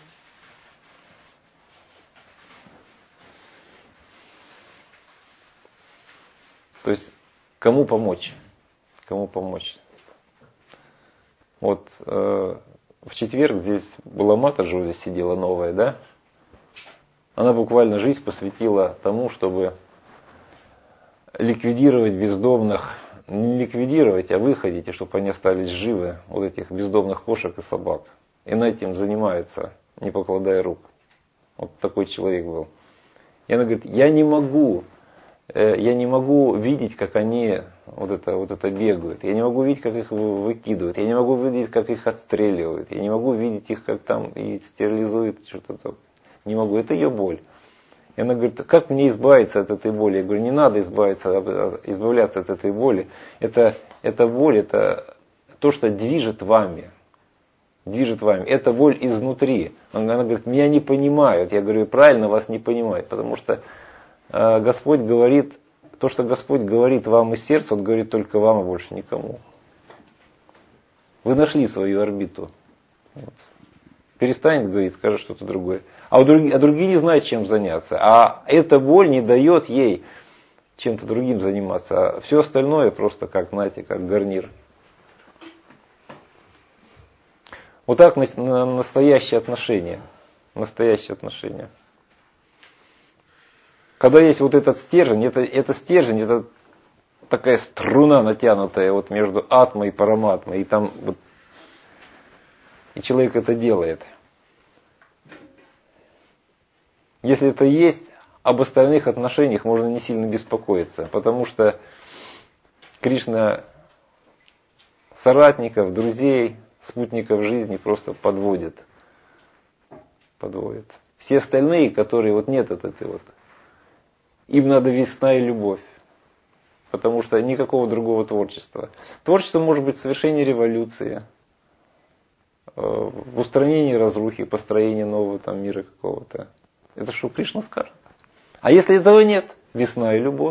то есть, кому помочь? Кому помочь? Вот... Э, В четверг здесь была Матаджи, здесь сидела новая, да? Она буквально жизнь посвятила тому, чтобы ликвидировать бездомных, не ликвидировать, а выходить, и чтобы они остались живы, вот этих бездомных кошек и собак. И на этим занимается, не покладая рук. Вот такой человек был. И она говорит, я не могу, я не могу видеть, как они вот это, вот это бегают. Я не могу видеть, как их выкидывают. Я не могу видеть, как их отстреливают. Я не могу видеть их, как там и стерилизуют что-то. Не могу. Это ее боль. И она говорит, как мне избавиться от этой боли? Я говорю, не надо избавиться, избавляться от этой боли. Это, это боль, это то, что движет вами. Движет вами. Это боль изнутри. Она, она говорит, меня не понимают. Я говорю, правильно вас не понимают. Потому что э, Господь говорит, то, что Господь говорит вам из сердца, Он говорит только вам, а больше никому. Вы нашли свою орбиту. Вот. Перестанет говорить, скажет что-то другое. А, у другие, а другие не знают, чем заняться. А эта боль не дает ей чем-то другим заниматься. А все остальное просто как, знаете, как гарнир. Вот так настоящие отношения. Настоящие отношения. Когда есть вот этот стержень, это, это стержень, это такая струна натянутая вот между атмой и параматмой. И там вот, и человек это делает. Если это есть, об остальных отношениях можно не сильно беспокоиться. Потому что Кришна соратников, друзей, спутников жизни просто подводит. Подводит. Все остальные, которые вот нет от этой вот, им надо весна и любовь. Потому что никакого другого творчества. Творчество может быть совершение революции, в устранении разрухи, построении нового там мира какого-то. Это что Кришна скажет. А если этого нет, весна и любовь.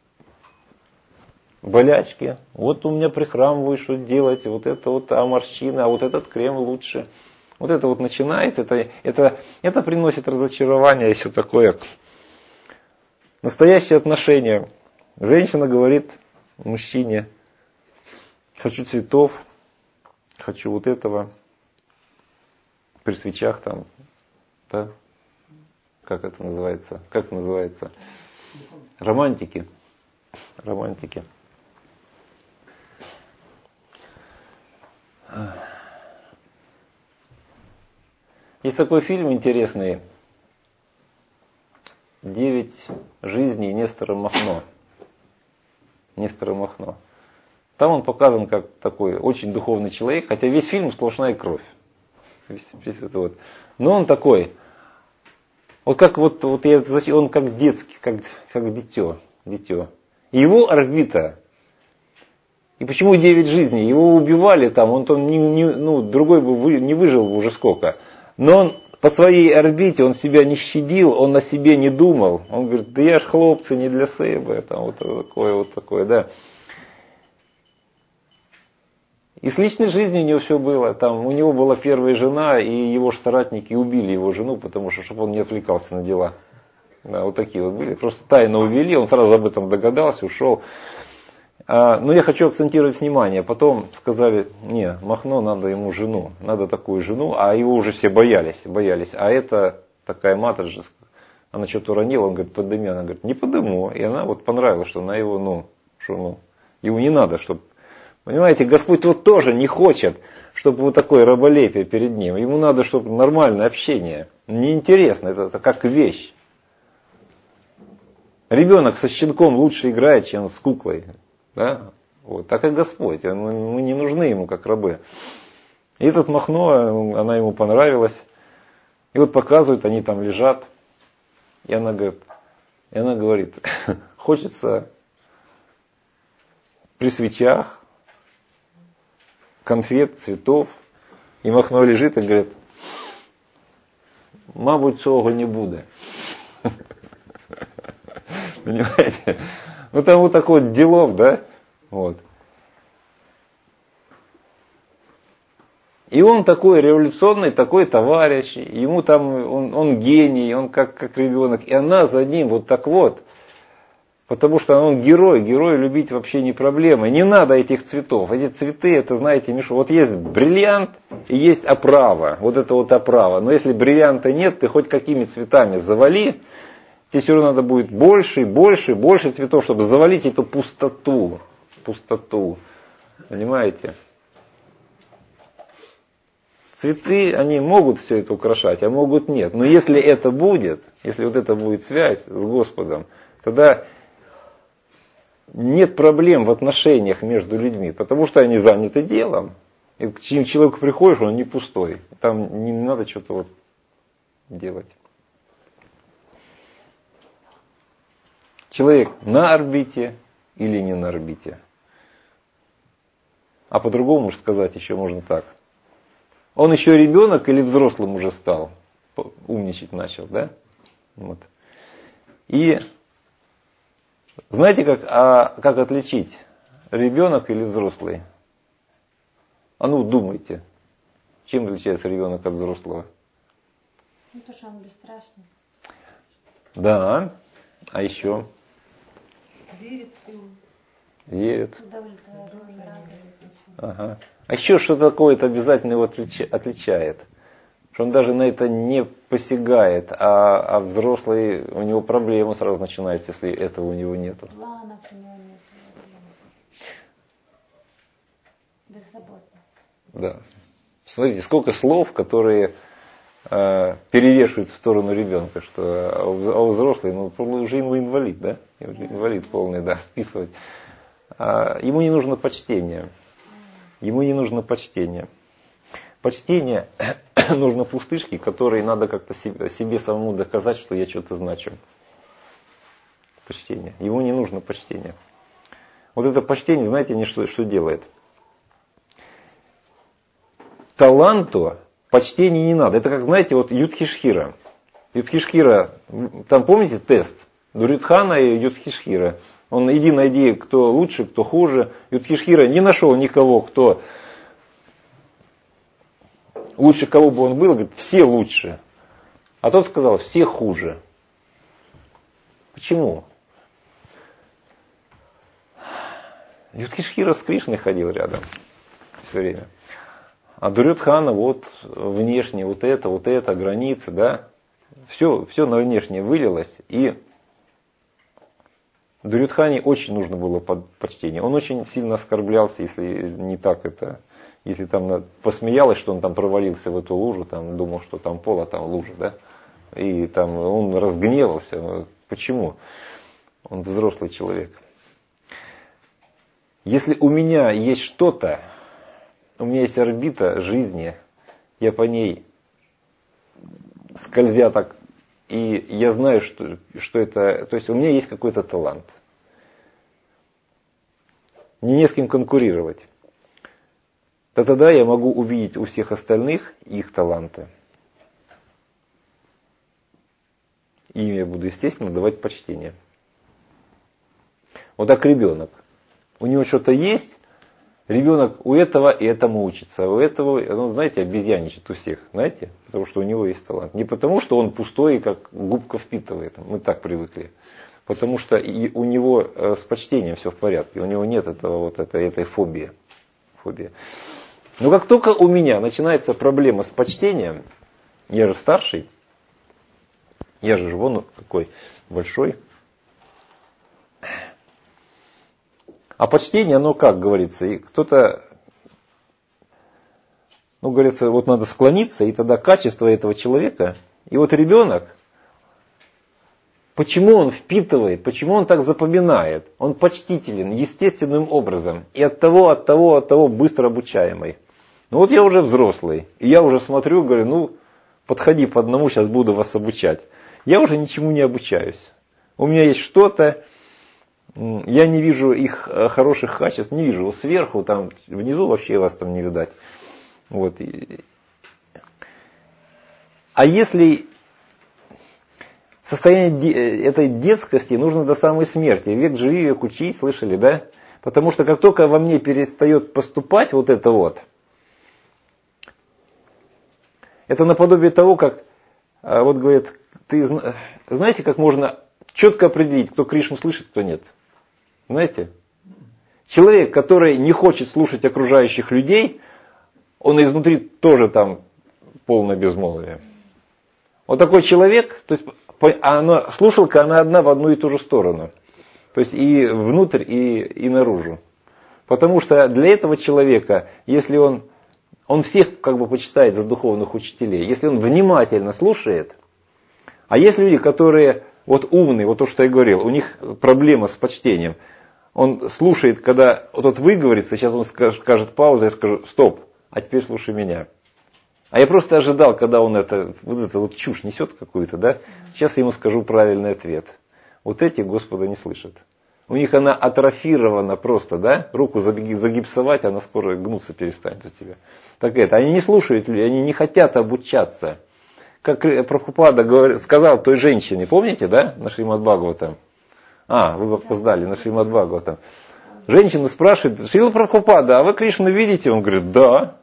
Болячки. Вот у меня прихрамываю, что делать, вот это вот, а морщины, а вот этот крем лучше. Вот это вот начинается, это, это, это приносит разочарование и все такое. Настоящие отношения. Женщина говорит мужчине: хочу цветов, хочу вот этого. При свечах там, да? Как это называется? Как это называется? Романтики. Романтики. Есть такой фильм интересный «Девять жизней Нестора Махно». Нестора Махно. Там он показан как такой очень духовный человек, хотя весь фильм сплошная кровь. Весь, весь это вот. Но он такой, вот как вот, вот я, он как детский, как, как дитё, дитё. И его орбита. И почему девять жизней? Его убивали там, он там не, не, ну, другой бы вы, не выжил бы уже сколько. Но он по своей орбите, он себя не щадил, он о себе не думал. Он говорит, да я ж хлопцы не для себе, там вот такое, вот такое, да. И с личной жизнью у него все было. Там у него была первая жена, и его же соратники убили его жену, потому что, чтобы он не отвлекался на дела. Да, вот такие вот были. Просто тайно увели, он сразу об этом догадался, ушел. А, но я хочу акцентировать внимание. Потом сказали, не, Махно, надо ему жену, надо такую жену, а его уже все боялись, боялись. А это такая матрица, она что-то уронила, он говорит, подыми, она говорит, не подыму. И она вот понравилась, что она его, ну, что, ну, ему не надо, чтобы... Понимаете, Господь вот тоже не хочет, чтобы вот такое раболепие перед ним. Ему надо, чтобы нормальное общение. Неинтересно, это, это как вещь. Ребенок со щенком лучше играет, чем с куклой. Да? Вот. Так и Господь. Мы, мы не нужны ему как рабы. И этот Махно, она ему понравилась. И вот показывают, они там лежат. И она говорит, и она говорит хочется при свечах, конфет, цветов. І Махно лежит и говорит, мабуть, цього не буде. Понимаете? Ну там вот такой вот делов, да? Вот. И он такой революционный, такой товарищ, ему там, он, он гений, он как, как ребенок. И она за ним вот так вот. Потому что он герой, герой любить вообще не проблема. Не надо этих цветов. Эти цветы, это, знаете, Миша, вот есть бриллиант и есть оправа. Вот это вот оправа. Но если бриллианта нет, ты хоть какими цветами завали, тебе все равно надо будет больше и больше, больше цветов, чтобы завалить эту пустоту. Пустоту. Понимаете? Цветы, они могут все это украшать, а могут нет. Но если это будет, если вот это будет связь с Господом, тогда нет проблем в отношениях между людьми, потому что они заняты делом. И к человеку приходишь, он не пустой. Там не надо что-то вот делать. Человек на орбите или не на орбите. А по-другому сказать еще можно так. Он еще ребенок или взрослым уже стал? Умничать начал, да? Вот. И знаете, как, а, как отличить, ребенок или взрослый? А ну, думайте, чем отличается ребенок от взрослого? Ну, то, что он бесстрашный. Да, а еще? Верит всему. Верит. Удовлетворен, радует. Ага. А еще что-то такое-то обязательно его отличает. Что он даже на это не посягает, а, а взрослый, у него проблема сразу начинается, если этого у него нету. Планов у него нет. Беззаботно. Да. Смотрите, сколько слов, которые э, перевешивают в сторону ребенка, что а у, а у взрослый, ну, уже инвалид, да? Инвалид полный, да, списывать. А ему не нужно почтение. Ему не нужно почтение. Почтение нужно пустышки, которые надо как-то себе, себе самому доказать, что я что-то значу. Почтение. Ему не нужно почтение. Вот это почтение, знаете, не что, что делает? Таланту почтения не надо. Это как, знаете, вот Юдхишхира. Юдхишхира, там помните тест? Дурьодхана и Юдхишхира. Он иди найди, кто лучше, кто хуже. Юдхишхира не нашел никого, кто лучше кого бы он был, говорит, все лучше. А тот сказал, все хуже. Почему? Юдхишхира с Кришной ходил рядом все время. А Дурьодхана вот внешне, вот это, вот это, границы, да. Все, все на внешнее вылилось. И Дурьодхане очень нужно было почтение. Он очень сильно оскорблялся, если не так это, если там посмеялась, что он там провалился в эту лужу, там думал, что там пол, а там лужа, да. И там он разгневался. Почему? Он взрослый человек. Если у меня есть что-то, у меня есть орбита жизни, я по ней скользя так, и я знаю, что, что это, то есть у меня есть какой-то талант. Мне не с кем конкурировать. То тогда я могу увидеть у всех остальных их таланты. И им я буду, естественно, давать почтение. Вот так ребенок. У него что-то есть, ребенок у этого и этому учится, а у этого, ну, знаете, обезьяничает у всех, знаете, потому что у него есть талант. Не потому, что он пустой, как губка впитывает, мы так привыкли, потому что и у него с почтением все в порядке, у него нет этого, вот этой, этой фобии. фобии. Но как только у меня начинается проблема с почтением, я же старший, я же вон какой большой. А почтение, оно как говорится, и кто-то, ну, говорится, вот надо склониться, и тогда качество этого человека, и вот ребенок, почему он впитывает, почему он так запоминает, он почтителен естественным образом, и от того, от того, от того быстро обучаемый. Ну вот я уже взрослый, и я уже смотрю, говорю, ну, подходи по одному, сейчас буду вас обучать. Я уже ничему не обучаюсь. У меня есть что-то, я не вижу их хороших качеств, не вижу сверху, там внизу вообще вас там не видать. Вот. А если состояние этой детскости нужно до самой смерти, век живи, век учись, слышали, да? Потому что как только во мне перестает поступать вот это вот, это наподобие того, как, вот говорят, ты знаете, как можно четко определить, кто Кришну слышит, кто нет? Знаете? Человек, который не хочет слушать окружающих людей, он изнутри тоже там полное безмолвие. Вот такой человек, то есть она, слушалка, она одна в одну и ту же сторону. То есть и внутрь, и, и наружу. Потому что для этого человека, если он, он всех как бы почитает за духовных учителей, если он внимательно слушает, а есть люди, которые вот умные, вот то, что я говорил, у них проблема с почтением. Он слушает, когда вот тот выговорится, сейчас он скажет, скажет паузу, я скажу, стоп, а теперь слушай меня. А я просто ожидал, когда он это, вот это вот чушь несет какую-то, да, сейчас я ему скажу правильный ответ. Вот эти Господа не слышат. У них она атрофирована просто, да, руку загипсовать, она скоро гнуться перестанет у тебя. Так это, они не слушают людей, они не хотят обучаться. Как Прабхупада говорил, сказал той женщине, помните, да, на Шримад Бхагаватам? А, вы опоздали на Шримад Бхагаватам. Женщина спрашивает, Шрила Прабхупада, а вы Кришну видите? Он говорит, да.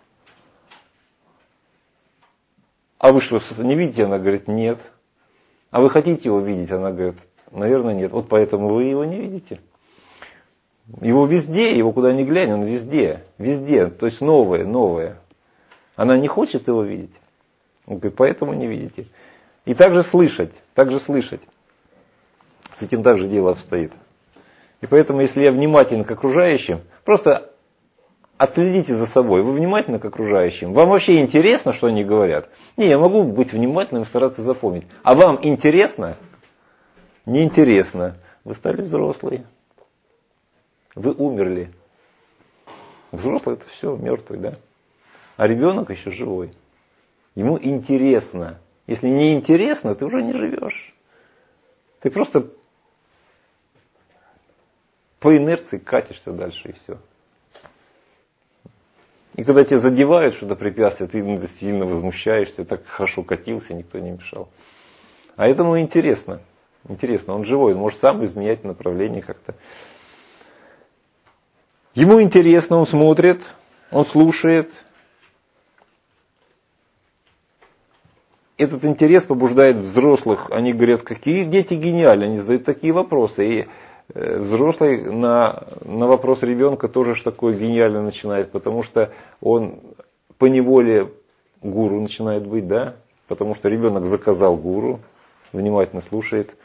А вы что, не видите? Она говорит, нет. А вы хотите его видеть? Она говорит, наверное, нет. Вот поэтому вы его не видите. Его везде, его куда ни глянь, он везде, везде. То есть новое, новое. Она не хочет его видеть. Он говорит, поэтому не видите. И также слышать, также слышать. С этим также дело обстоит. И поэтому, если я внимателен к окружающим, просто отследите за собой. Вы внимательны к окружающим? Вам вообще интересно, что они говорят? Не, я могу быть внимательным и стараться запомнить. А вам интересно? Неинтересно. Вы стали взрослые. Вы умерли. Взрослый это все, мертвый, да? А ребенок еще живой. Ему интересно. Если не интересно, ты уже не живешь. Ты просто по инерции катишься дальше и все. И когда тебя задевают что-то препятствие, ты сильно возмущаешься, так хорошо катился, никто не мешал. А этому интересно. Интересно, он живой, он может сам изменять направление как-то. Ему интересно, он смотрит, он слушает. Этот интерес побуждает взрослых. Они говорят, какие дети гениальные, они задают такие вопросы. И взрослый на, на вопрос ребенка тоже что такое гениально начинает, потому что он поневоле гуру начинает быть, да? Потому что ребенок заказал гуру, внимательно слушает.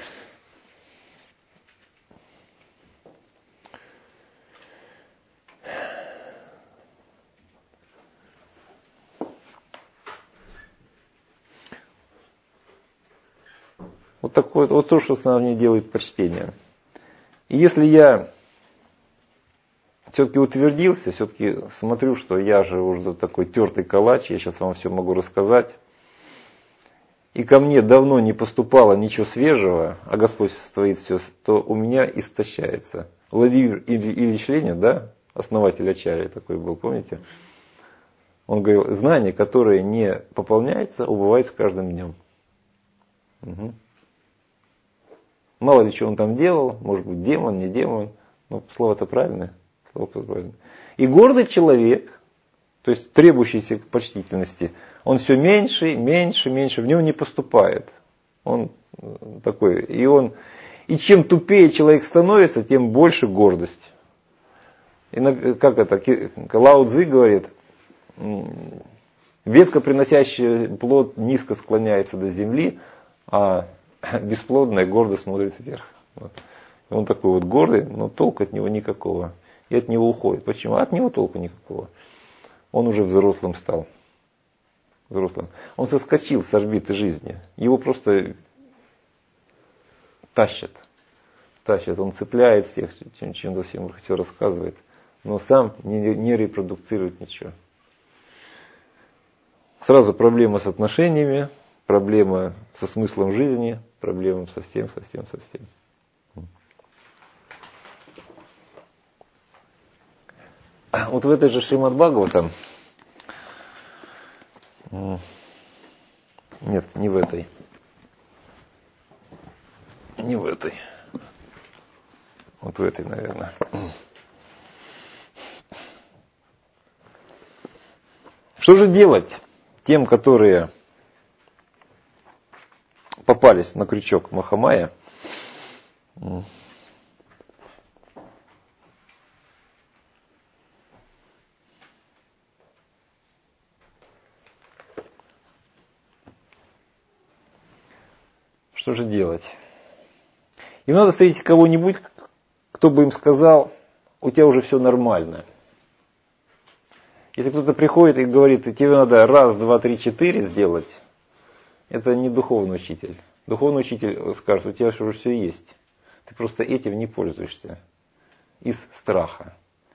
Вот такое, вот то, что с нами делает почтение. И если я все-таки утвердился, все-таки смотрю, что я же уже такой тертый калач, я сейчас вам все могу рассказать, и ко мне давно не поступало ничего свежего, а Господь стоит все, то у меня истощается. Владимир Ильич Ленин, да, основатель Ачарьи такой был, помните? Он говорил, знание, которое не пополняется, убывает с каждым днем. Угу. Мало ли, что он там делал, может быть, демон, не демон, но слово-то правильное. Слово правильное. И гордый человек, то есть требующийся к почтительности, он все меньше, меньше, меньше, в него не поступает. Он такой, и он, и чем тупее человек становится, тем больше гордость. И как это, Лао Цзи говорит, ветка, приносящая плод, низко склоняется до земли, а бесплодная гордо смотрит вверх. Вот. Он такой вот гордый, но толку от него никакого. И от него уходит. Почему? От него толку никакого. Он уже взрослым стал. Взрослым. Он соскочил с орбиты жизни. Его просто тащат. Тащат. Он цепляет всех, чем, чем-то всем все рассказывает. Но сам не, не репродуцирует ничего. Сразу проблема с отношениями, проблема со смыслом жизни, проблема совсем, совсем, совсем. Вот в этой же Шримад Бхагаватам, нет, не в этой, не в этой, вот в этой, наверное. Что же делать тем, которые попались на крючок Махамая? Что же делать? Им надо встретить кого-нибудь, кто бы им сказал, у тебя уже все нормально. Если кто-то приходит и говорит, тебе надо раз, два, три, четыре сделать, это не духовный учитель. Духовный учитель скажет, у тебя уже все есть. Ты просто этим не пользуешься. Из страха.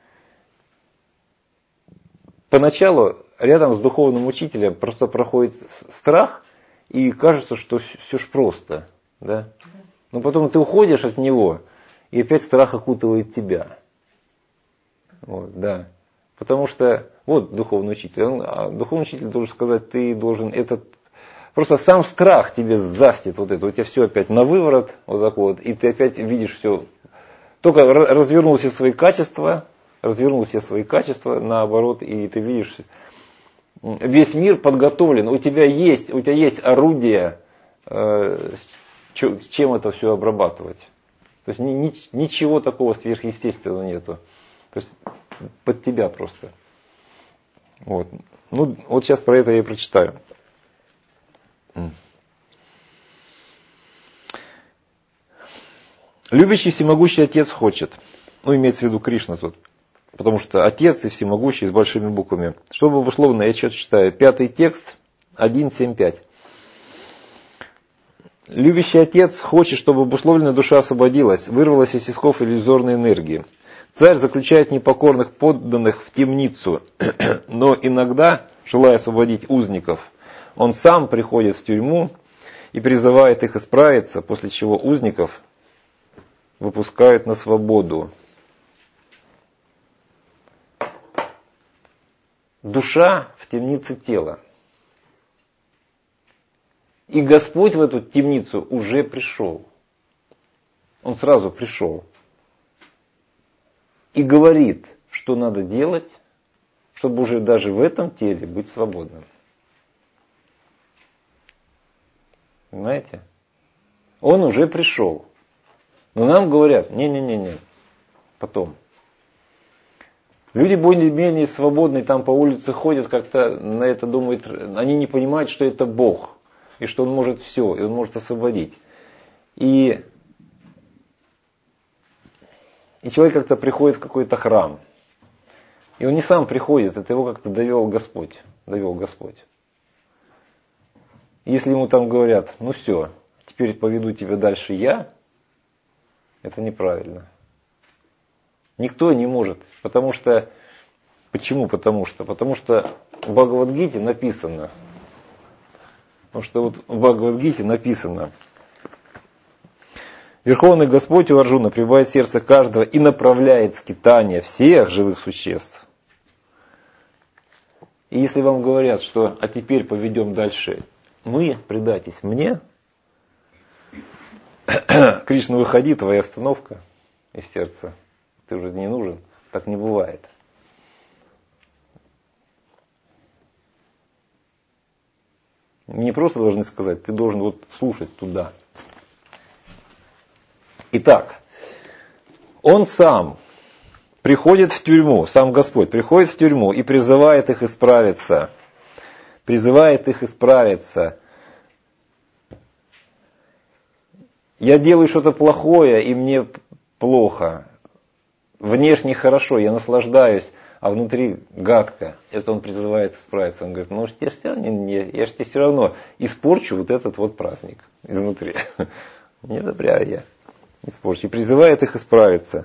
Поначалу рядом с духовным учителем просто проходит страх, и кажется, что все ж просто. Да? Но потом ты уходишь от него, и опять страх окутывает тебя. Вот, да. Потому что вот духовный учитель. Он, а духовный учитель должен сказать, ты должен этот... Просто сам страх тебе застит вот это. У тебя все опять на выворот, вот так вот, и ты опять видишь все. Только развернул все свои качества, развернул все свои качества наоборот, и ты видишь, весь мир подготовлен. У тебя есть, у тебя есть орудие, э, с чем это все обрабатывать. То есть ни, ни, ничего такого сверхъестественного нету. То есть под тебя просто. Вот. Ну, вот сейчас про это я и прочитаю. Любящий всемогущий Отец хочет, ну имеется в виду Кришна тут, потому что Отец и всемогущий с большими буквами. Чтобы обусловлено, я сейчас читаю, пятый текст, один семь пять. Любящий Отец хочет, чтобы обусловленная душа освободилась, вырвалась из тисков иллюзорной энергии. Царь заключает непокорных подданных в темницу, но иногда, желая освободить узников, он сам приходит в тюрьму и призывает их исправиться, после чего узников выпускают на свободу. Душа в темнице тела. И Господь в эту темницу уже пришел. Он сразу пришел и говорит, что надо делать, чтобы уже даже в этом теле быть свободным. Понимаете? Он уже пришел. Но нам говорят, не-не-не-не, потом. Люди более-менее свободные там по улице ходят, как-то на это думают, они не понимают, что это Бог, и что Он может все, и Он может освободить. И, и человек как-то приходит в какой-то храм. И он не сам приходит, это его как-то довел Господь. Довел Господь. Если ему там говорят, ну все, теперь поведу тебя дальше я, это неправильно. Никто не может, потому что, почему потому что? Потому что в Бхагавад-гите написано, потому что вот в Бхагавад-гите написано, Верховный Господь у Арджуна пребывает в сердце каждого и направляет скитание всех живых существ. И если вам говорят, что а теперь поведем дальше мы, предайтесь мне, Кришна, выходи, твоя остановка из сердца. Ты уже не нужен. Так не бывает. Не просто должны сказать, ты должен вот слушать туда. Итак, он сам приходит в тюрьму, сам Господь приходит в тюрьму и призывает их исправиться. Призывает их исправиться. Я делаю что-то плохое, и мне плохо. Внешне хорошо, я наслаждаюсь, а внутри гадко. Это он призывает исправиться. Он говорит, ну я же все равно, не, я же тебе все равно испорчу вот этот вот праздник изнутри. Не одобряю я. Испорчу. И призывает их исправиться.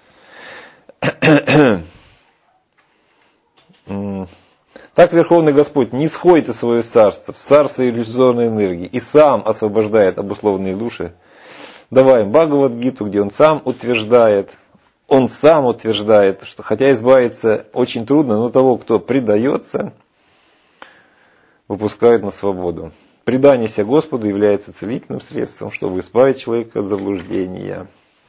Так Верховный Господь не сходит из своего царства, в царство иллюзорной энергии, и сам освобождает обусловленные души. Давай Бхагавад-гиту, где он сам утверждает, он сам утверждает, что хотя избавиться очень трудно, но того, кто предается, выпускают на свободу. Предание себя Господу является целительным средством, чтобы избавить человека от заблуждения.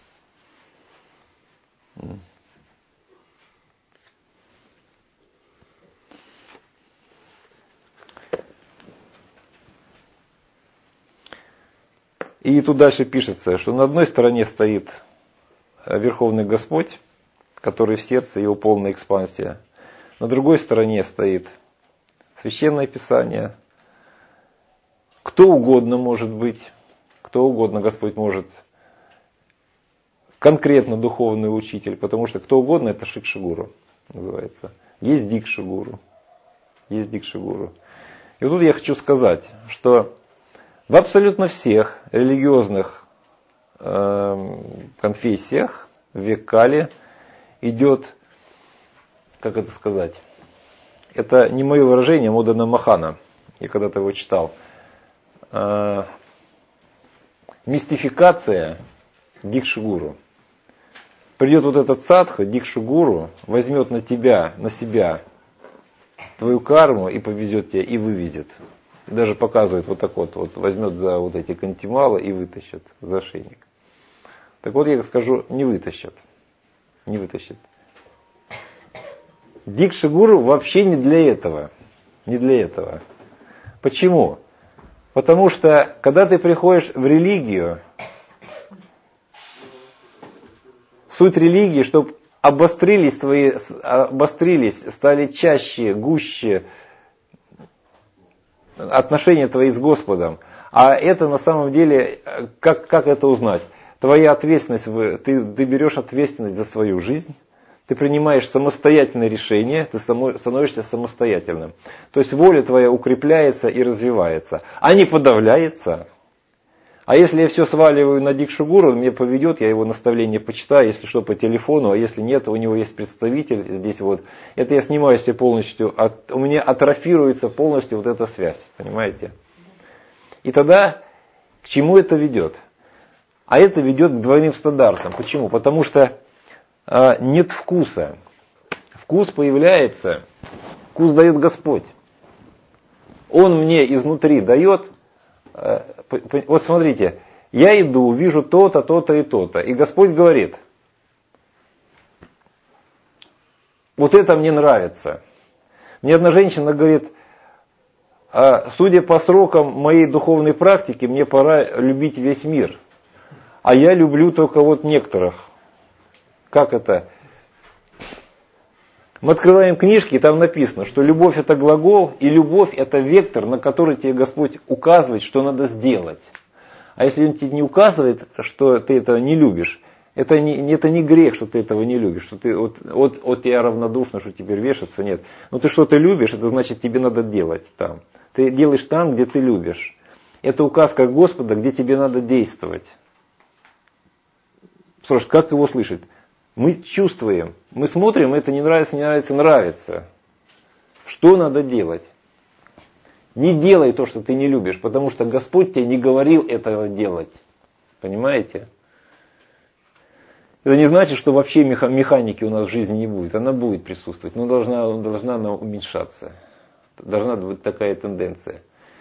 И тут дальше пишется, что на одной стороне стоит Верховный Господь, который в сердце, его полная экспансия. На другой стороне стоит Священное Писание. Кто угодно может быть, кто угодно Господь может, конкретно духовный учитель, потому что кто угодно это Шикши-гуру называется. Есть Дикши-гуру. Есть Дикши-гуру. И вот тут я хочу сказать, что в абсолютно всех религиозных э, конфессиях в век Кали идет, как это сказать, это не мое выражение, Модана Махана, я когда-то его читал, э, мистификация Дикши-гуру. Придет вот этот садха, Дикши-гуру, возьмет на тебя, на себя твою карму и повезет тебя, и вывезет. Даже показывает вот так вот, вот возьмет за вот эти кантималы и вытащит за ошейник. Так вот я скажу, не вытащат. Не вытащат. Дикши-гуру вообще не для этого. Не для этого. Почему? Потому что, когда ты приходишь в религию, суть религии, чтобы обострились твои, обострились, стали чаще, гуще отношения твои с Господом. А это на самом деле, как, как это узнать? Твоя ответственность, ты, ты берешь ответственность за свою жизнь, ты принимаешь самостоятельное решение, ты само, становишься самостоятельным. То есть воля твоя укрепляется и развивается, а не подавляется. А если я все сваливаю на Дикши-гуру, он меня поведет, я его наставление почитаю, если что, по телефону, а если нет, у него есть представитель здесь вот. Это я снимаю себе полностью, от, у меня атрофируется полностью вот эта связь, понимаете? И тогда к чему это ведет? А это ведет к двойным стандартам. Почему? Потому что а, нет вкуса. Вкус появляется, вкус дает Господь. Он мне изнутри дает. Вот смотрите, Я иду, вижу то-то, то-то и то-то. И Господь говорит, вот это мне нравится. Мне одна женщина говорит, а, судя по срокам моей духовной практики, мне пора любить весь мир. А я люблю только вот некоторых. Как это? Мы открываем книжки, и там написано, что любовь это глагол, и любовь это вектор, на который тебе Господь указывает, что надо сделать. А если Он тебе не указывает, что ты этого не любишь, это не, это не грех, что ты этого не любишь, что ты вот, вот, вот я равнодушна, что теперь вешаться, нет. Но ты что-то любишь, это значит тебе надо делать там. Ты делаешь там, где ты любишь. Это указка Господа, где тебе надо действовать. Слушай, как его слышать? Мы чувствуем, мы смотрим, это не нравится, не нравится, нравится. Что надо делать? Не делай то, что ты не любишь, потому что Господь тебе не говорил этого делать. Понимаете? Это не значит, что вообще механики у нас в жизни не будет. Она будет присутствовать, но должна, должна она уменьшаться. Должна быть такая тенденция.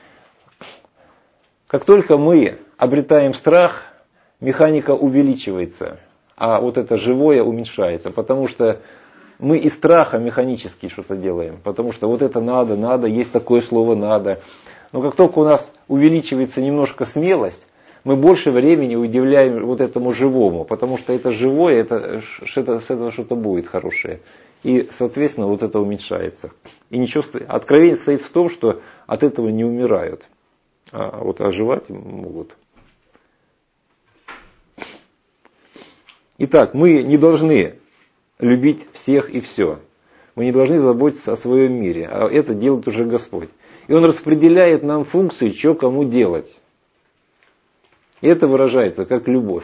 Как только мы обретаем страх, механика увеличивается, а вот это живое уменьшается, потому что мы из страха механически что-то делаем, потому что вот это надо, надо, есть такое слово надо. Но как только у нас увеличивается немножко смелость, мы больше времени уделяем вот этому живому, потому что это живое, это, это, с этого что-то будет хорошее. И, соответственно, вот это уменьшается. И ничего, откровение состоит в том, что от этого не умирают, а вот оживать могут. Итак, мы не должны любить всех и все. Мы не должны заботиться о своем мире, а это делает уже Господь. И Он распределяет нам функции, что кому делать. И это выражается как любовь.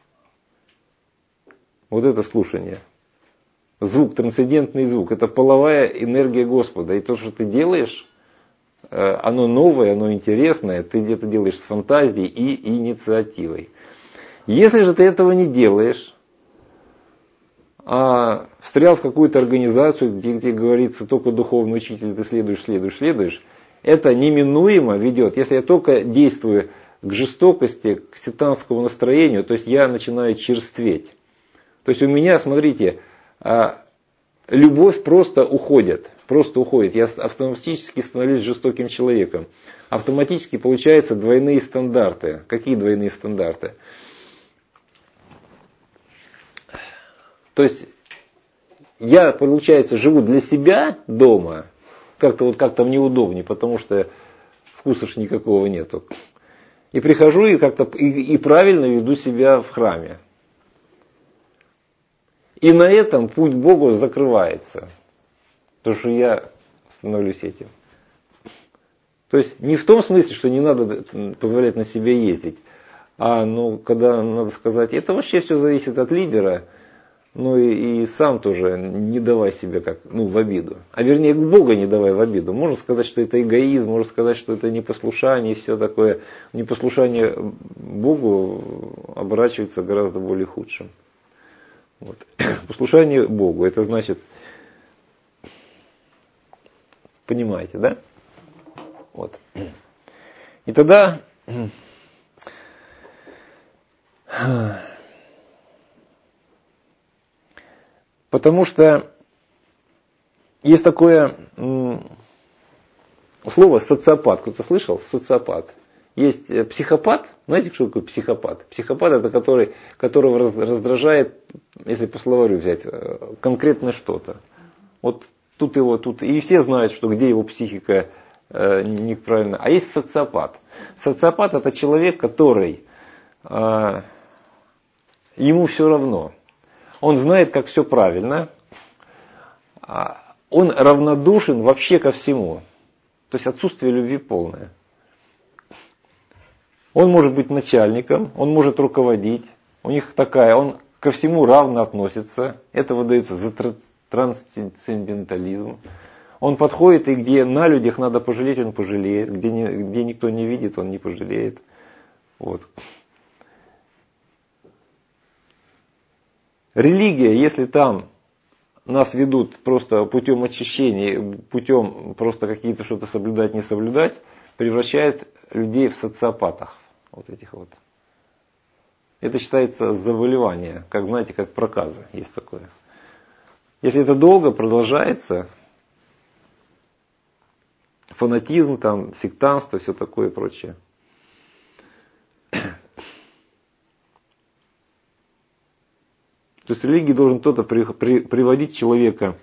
Вот это слушание. Звук, трансцендентный звук, это половая энергия Господа. И то, что ты делаешь, оно новое, оно интересное, ты это делаешь с фантазией и инициативой. Если же ты этого не делаешь, а встрял в какую-то организацию, где, где говорится только духовный учитель, ты следуешь, следуешь, следуешь, это неминуемо ведет, если я только действую к жестокости, к сектантскому настроению, то есть я начинаю черстветь. То есть у меня, смотрите, любовь просто уходит, просто уходит. Я автоматически становлюсь жестоким человеком. Автоматически получаются двойные стандарты. Какие двойные стандарты? То есть я, получается, живу для себя дома, как-то вот как-то мне удобнее, потому что вкуса ж никакого нету. И прихожу и как-то и, и правильно веду себя в храме. И на этом путь к Богу закрывается. Потому что я становлюсь этим. То есть не в том смысле, что не надо позволять на себя ездить. А ну, когда надо сказать, это вообще все зависит от лидера. Ну и, и сам тоже не давай себя как, ну, в обиду. А вернее, Бога не давай в обиду. Можно сказать, что это эгоизм, можно сказать, что это непослушание и все такое. Непослушание Богу оборачивается гораздо более худшим. Вот. Послушание Богу, это значит, понимаете, да? Вот. И тогда потому что есть такое слово социопат. Кто-то слышал? Социопат. Есть психопат. Знаете, что такое психопат? Психопат это который, которого раздражает, если по словарю взять, конкретно что-то. Вот тут его, тут и все знают, что где его психика э, неправильно. А есть социопат. Социопат это человек, который э, ему все равно. Он знает, как все правильно. Он равнодушен вообще ко всему. То есть отсутствие любви полное. Он может быть начальником, он может руководить. У них такая, он ко всему равно относится. Это выдается за трансцендентализм. Он подходит, и где на людях надо пожалеть, он пожалеет. Где, не, где никто не видит, он не пожалеет. Вот. Религия, если там нас ведут просто путем очищения, путем просто какие-то что-то соблюдать, не соблюдать, превращает людей в социопатов. Вот этих вот. это считается заболевание, как знаете, как проказа, есть такое. Если это долго продолжается, фанатизм, там, сектантство, все такое и прочее. То есть религии должен кто-то при, при, приводить человека,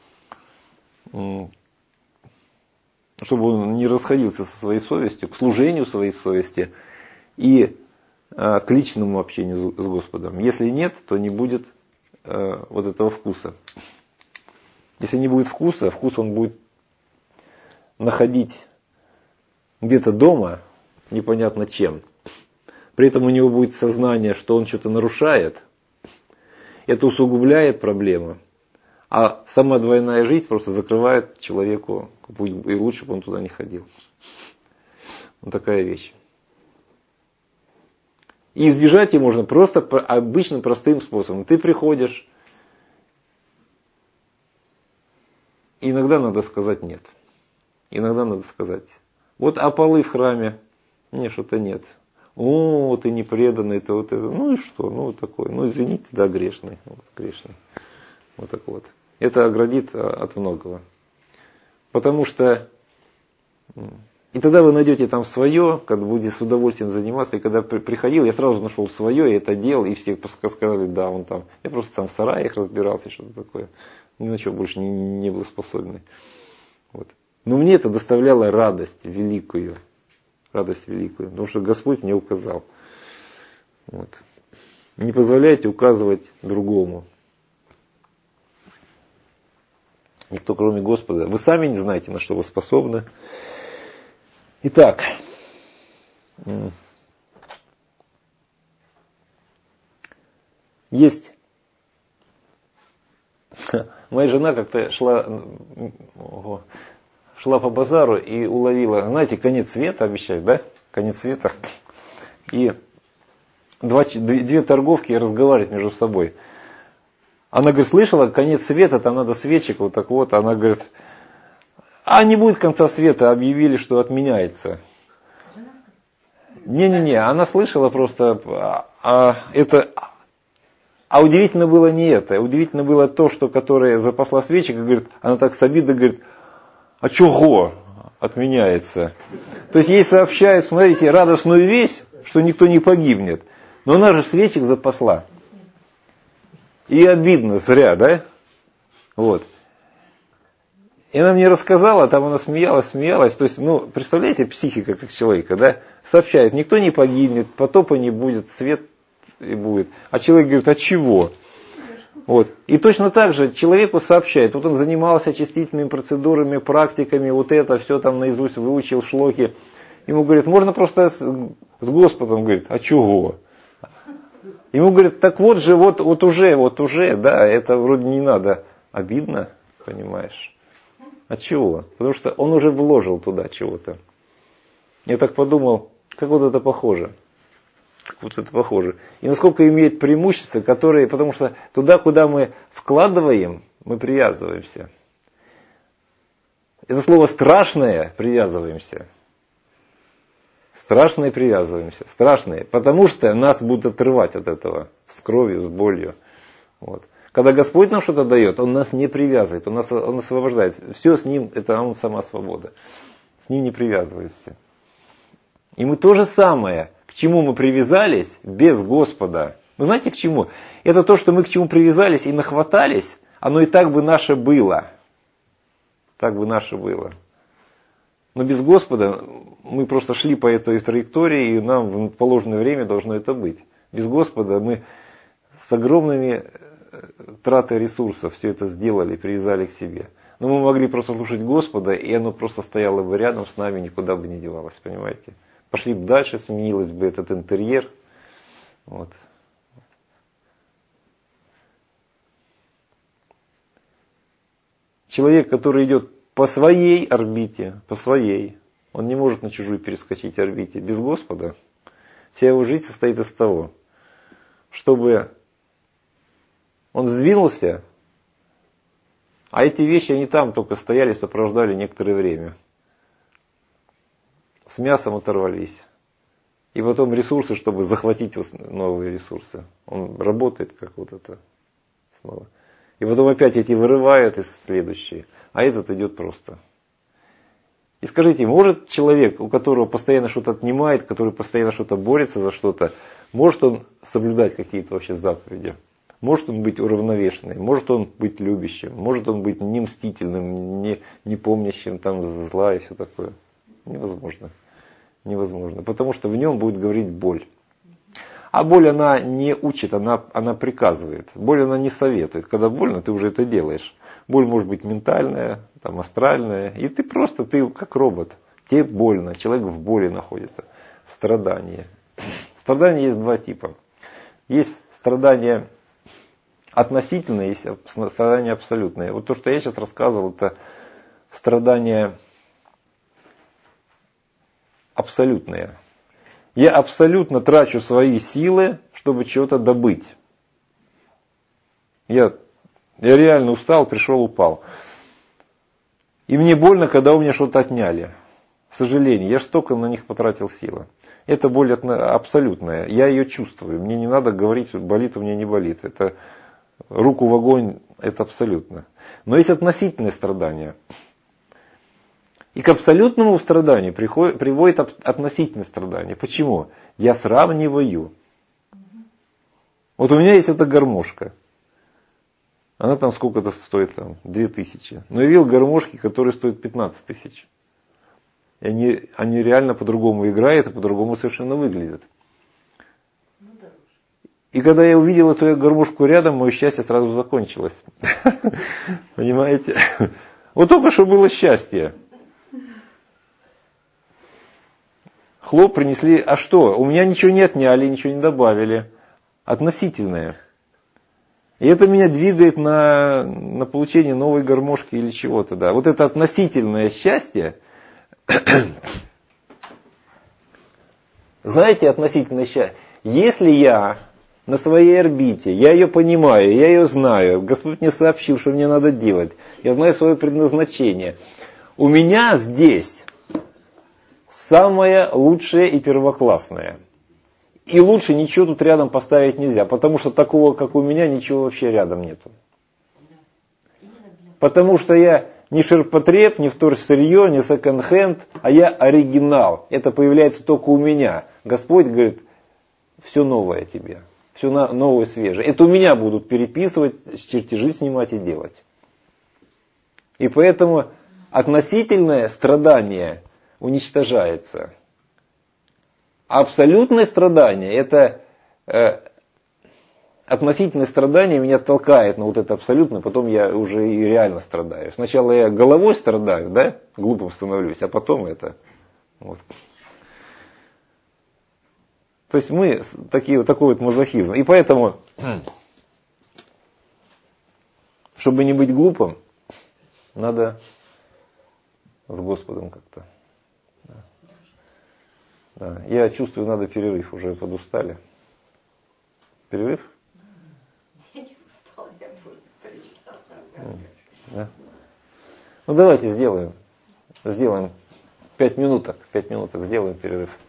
чтобы он не расходился со своей совестью, к служению своей совести и а, к личному общению с Господом. Если нет, то не будет а, вот этого вкуса. Если не будет вкуса, вкус он будет находить где-то дома, непонятно чем. При этом у него будет сознание, что он что-то нарушает. Это усугубляет проблему. А сама двойная жизнь просто закрывает человеку путь, и лучше бы он туда не ходил. Вот такая вещь. И избежать ее можно просто обычным простым способом. Ты приходишь, и иногда надо сказать нет. Иногда надо сказать. Вот а полы в храме? Нет, что-то нет. О, ты не преданный, ты вот это. Ну и что? Ну вот такой. Ну извините, да, грешный. Вот, грешный. Вот так вот. Это оградит от многого. Потому что и тогда вы найдете там свое, когда будете с удовольствием заниматься. И когда приходил, я сразу нашел свое, и это делал, и все сказали, да, он там. Я просто там в сараях разбирался, что-то такое. Ни на что больше не, не был способный. Вот. Но мне это доставляло радость великую. Радость великую. Потому что Господь мне указал. Вот. Не позволяйте указывать другому. Никто, кроме Господа. Вы сами не знаете, на что вы способны. Итак. Есть. Моя жена как-то шла, ого, шла по базару и уловила, знаете, конец света обещают, да? Конец света. И два, две торговки разговаривают между собой. Она говорит, слышала, конец света, там надо свечек, вот так вот. Она говорит, а не будет конца света, объявили, что отменяется. Не-не-не, она слышала просто, а, а, это, а удивительно было не это, удивительно было то, что, которая запасла свечек, и говорит, она так с обидой говорит, а чего отменяется? То есть ей сообщают, смотрите, радостную весть, что никто не погибнет, но она же свечек запасла. И обидно, зря, да? Вот. И она мне рассказала, там она смеялась, смеялась. То есть, ну, представляете, психика как человека, да? Сообщает, никто не погибнет, потопа не будет, свет и будет. А человек говорит, а чего? Вот. И точно так же человеку сообщает, вот он занимался очистительными процедурами, практиками, вот это, все там наизусть выучил, шлоки. Ему говорит, можно просто с, с Господом, говорит, а чего? Ему говорят, так вот же, вот, вот уже, вот уже, да, это вроде не надо. Обидно, понимаешь? От чего? Потому что он уже вложил туда чего-то. Я так подумал, как вот это похоже. Как вот это похоже. И насколько имеет преимущества, которые, потому что туда, куда мы вкладываем, мы привязываемся. Это слово страшное, привязываемся. Страшные привязываемся, страшные, потому что нас будут отрывать от этого с кровью, с болью. Вот. Когда Господь нам что-то дает, Он нас не привязывает, Он нас Он освобождает. Все с Ним, это Он сама свобода. С Ним не привязываемся. И мы то же самое, к чему мы привязались без Господа. Вы знаете к чему? Это то, что мы к чему привязались и нахватались, оно и так бы наше было. Так бы наше было. Но без Господа мы просто шли по этой траектории, и нам в положенное время должно это быть. Без Господа мы с огромными тратой ресурсов все это сделали, привязали к себе. Но мы могли просто слушать Господа, и оно просто стояло бы рядом с нами, никуда бы не девалось, понимаете? Пошли бы дальше, сменилось бы этот интерьер. Вот. Человек, который идет по своей орбите, по своей, он не может на чужую перескочить орбите. Без Господа вся его жизнь состоит из того, чтобы он сдвинулся, а эти вещи, они там только стояли, сопровождали некоторое время. С мясом оторвались. и потом ресурсы, чтобы захватить новые ресурсы. Он работает как вот это снова. И потом опять эти вырывают из следующие, а этот идет просто. И скажите, может человек, у которого постоянно что-то отнимает, который постоянно что-то борется за что-то, может он соблюдать какие-то вообще заповеди? Может он быть уравновешенным, может он быть любящим, может он быть не мстительным, не, не помнящим там зла и все такое? Невозможно. Невозможно. Потому что в нем будет говорить боль. А боль она не учит, она, она приказывает. Боль она не советует. Когда больно, ты уже это делаешь. Боль может быть ментальная, там, астральная. И ты просто, ты как робот. Тебе больно. Человек в боли находится. Страдание. Страдания есть два типа. Есть страдания относительные, есть страдания абсолютные. Вот то, что я сейчас рассказывал, это страдания абсолютные. Я абсолютно трачу свои силы, чтобы чего-то добыть. Я, я реально устал, пришел, упал. И мне больно, когда у меня что-то отняли. К сожалению, я же столько на них потратил силы. Это боль абсолютная. Я ее чувствую. Мне не надо говорить, болит у меня, не болит. Это руку в огонь, это абсолютно. Но есть относительное страдание. И к абсолютному страданию приходит, приводит относительное страдание. Почему? Я сравниваю. Вот у меня есть эта гармошка. Она там сколько-то стоит, там, две тысячи. Но я видел гармошки, которые стоят пятнадцать тысяч. И они, они реально по-другому играют и по-другому совершенно выглядят. И когда я увидел эту гармошку рядом, мое счастье сразу закончилось. Понимаете? Вот только что было счастье. Хлоп принесли, а что? У меня ничего не отняли, ничего не добавили. Относительное. И это меня двигает на, на получение новой гармошки или чего-то. Да. Вот это относительное счастье. Знаете, относительное счастье. Если я на своей орбите, я ее понимаю, я ее знаю, Господь мне сообщил, что мне надо делать, я знаю свое предназначение. У меня здесь самое лучшее и первоклассное. И лучше ничего тут рядом поставить нельзя, потому что такого, как у меня, ничего вообще рядом нету. Потому что я не ширпотреб, не вторсырье, не секонд-хенд, а я оригинал. Это появляется только у меня. Господь говорит, все новое тебе, все новое, свежее. Это у меня будут переписывать, чертежи снимать и делать. И поэтому относительное страдание уничтожается. А абсолютное страдание, это э, относительное страдание меня толкает на вот это абсолютное, потом я уже и реально страдаю. Сначала я головой страдаю, да, глупым становлюсь, а потом это. Вот. То есть мы такие, вот такой вот мазохизм. И поэтому, чтобы не быть глупым, надо с Господом как-то. Да. Я чувствую, надо перерыв, уже подустали. Перерыв? Я не устала, я просто перечитала. Да. Ну давайте сделаем. Сделаем пять минуток. Пять минуток сделаем перерыв.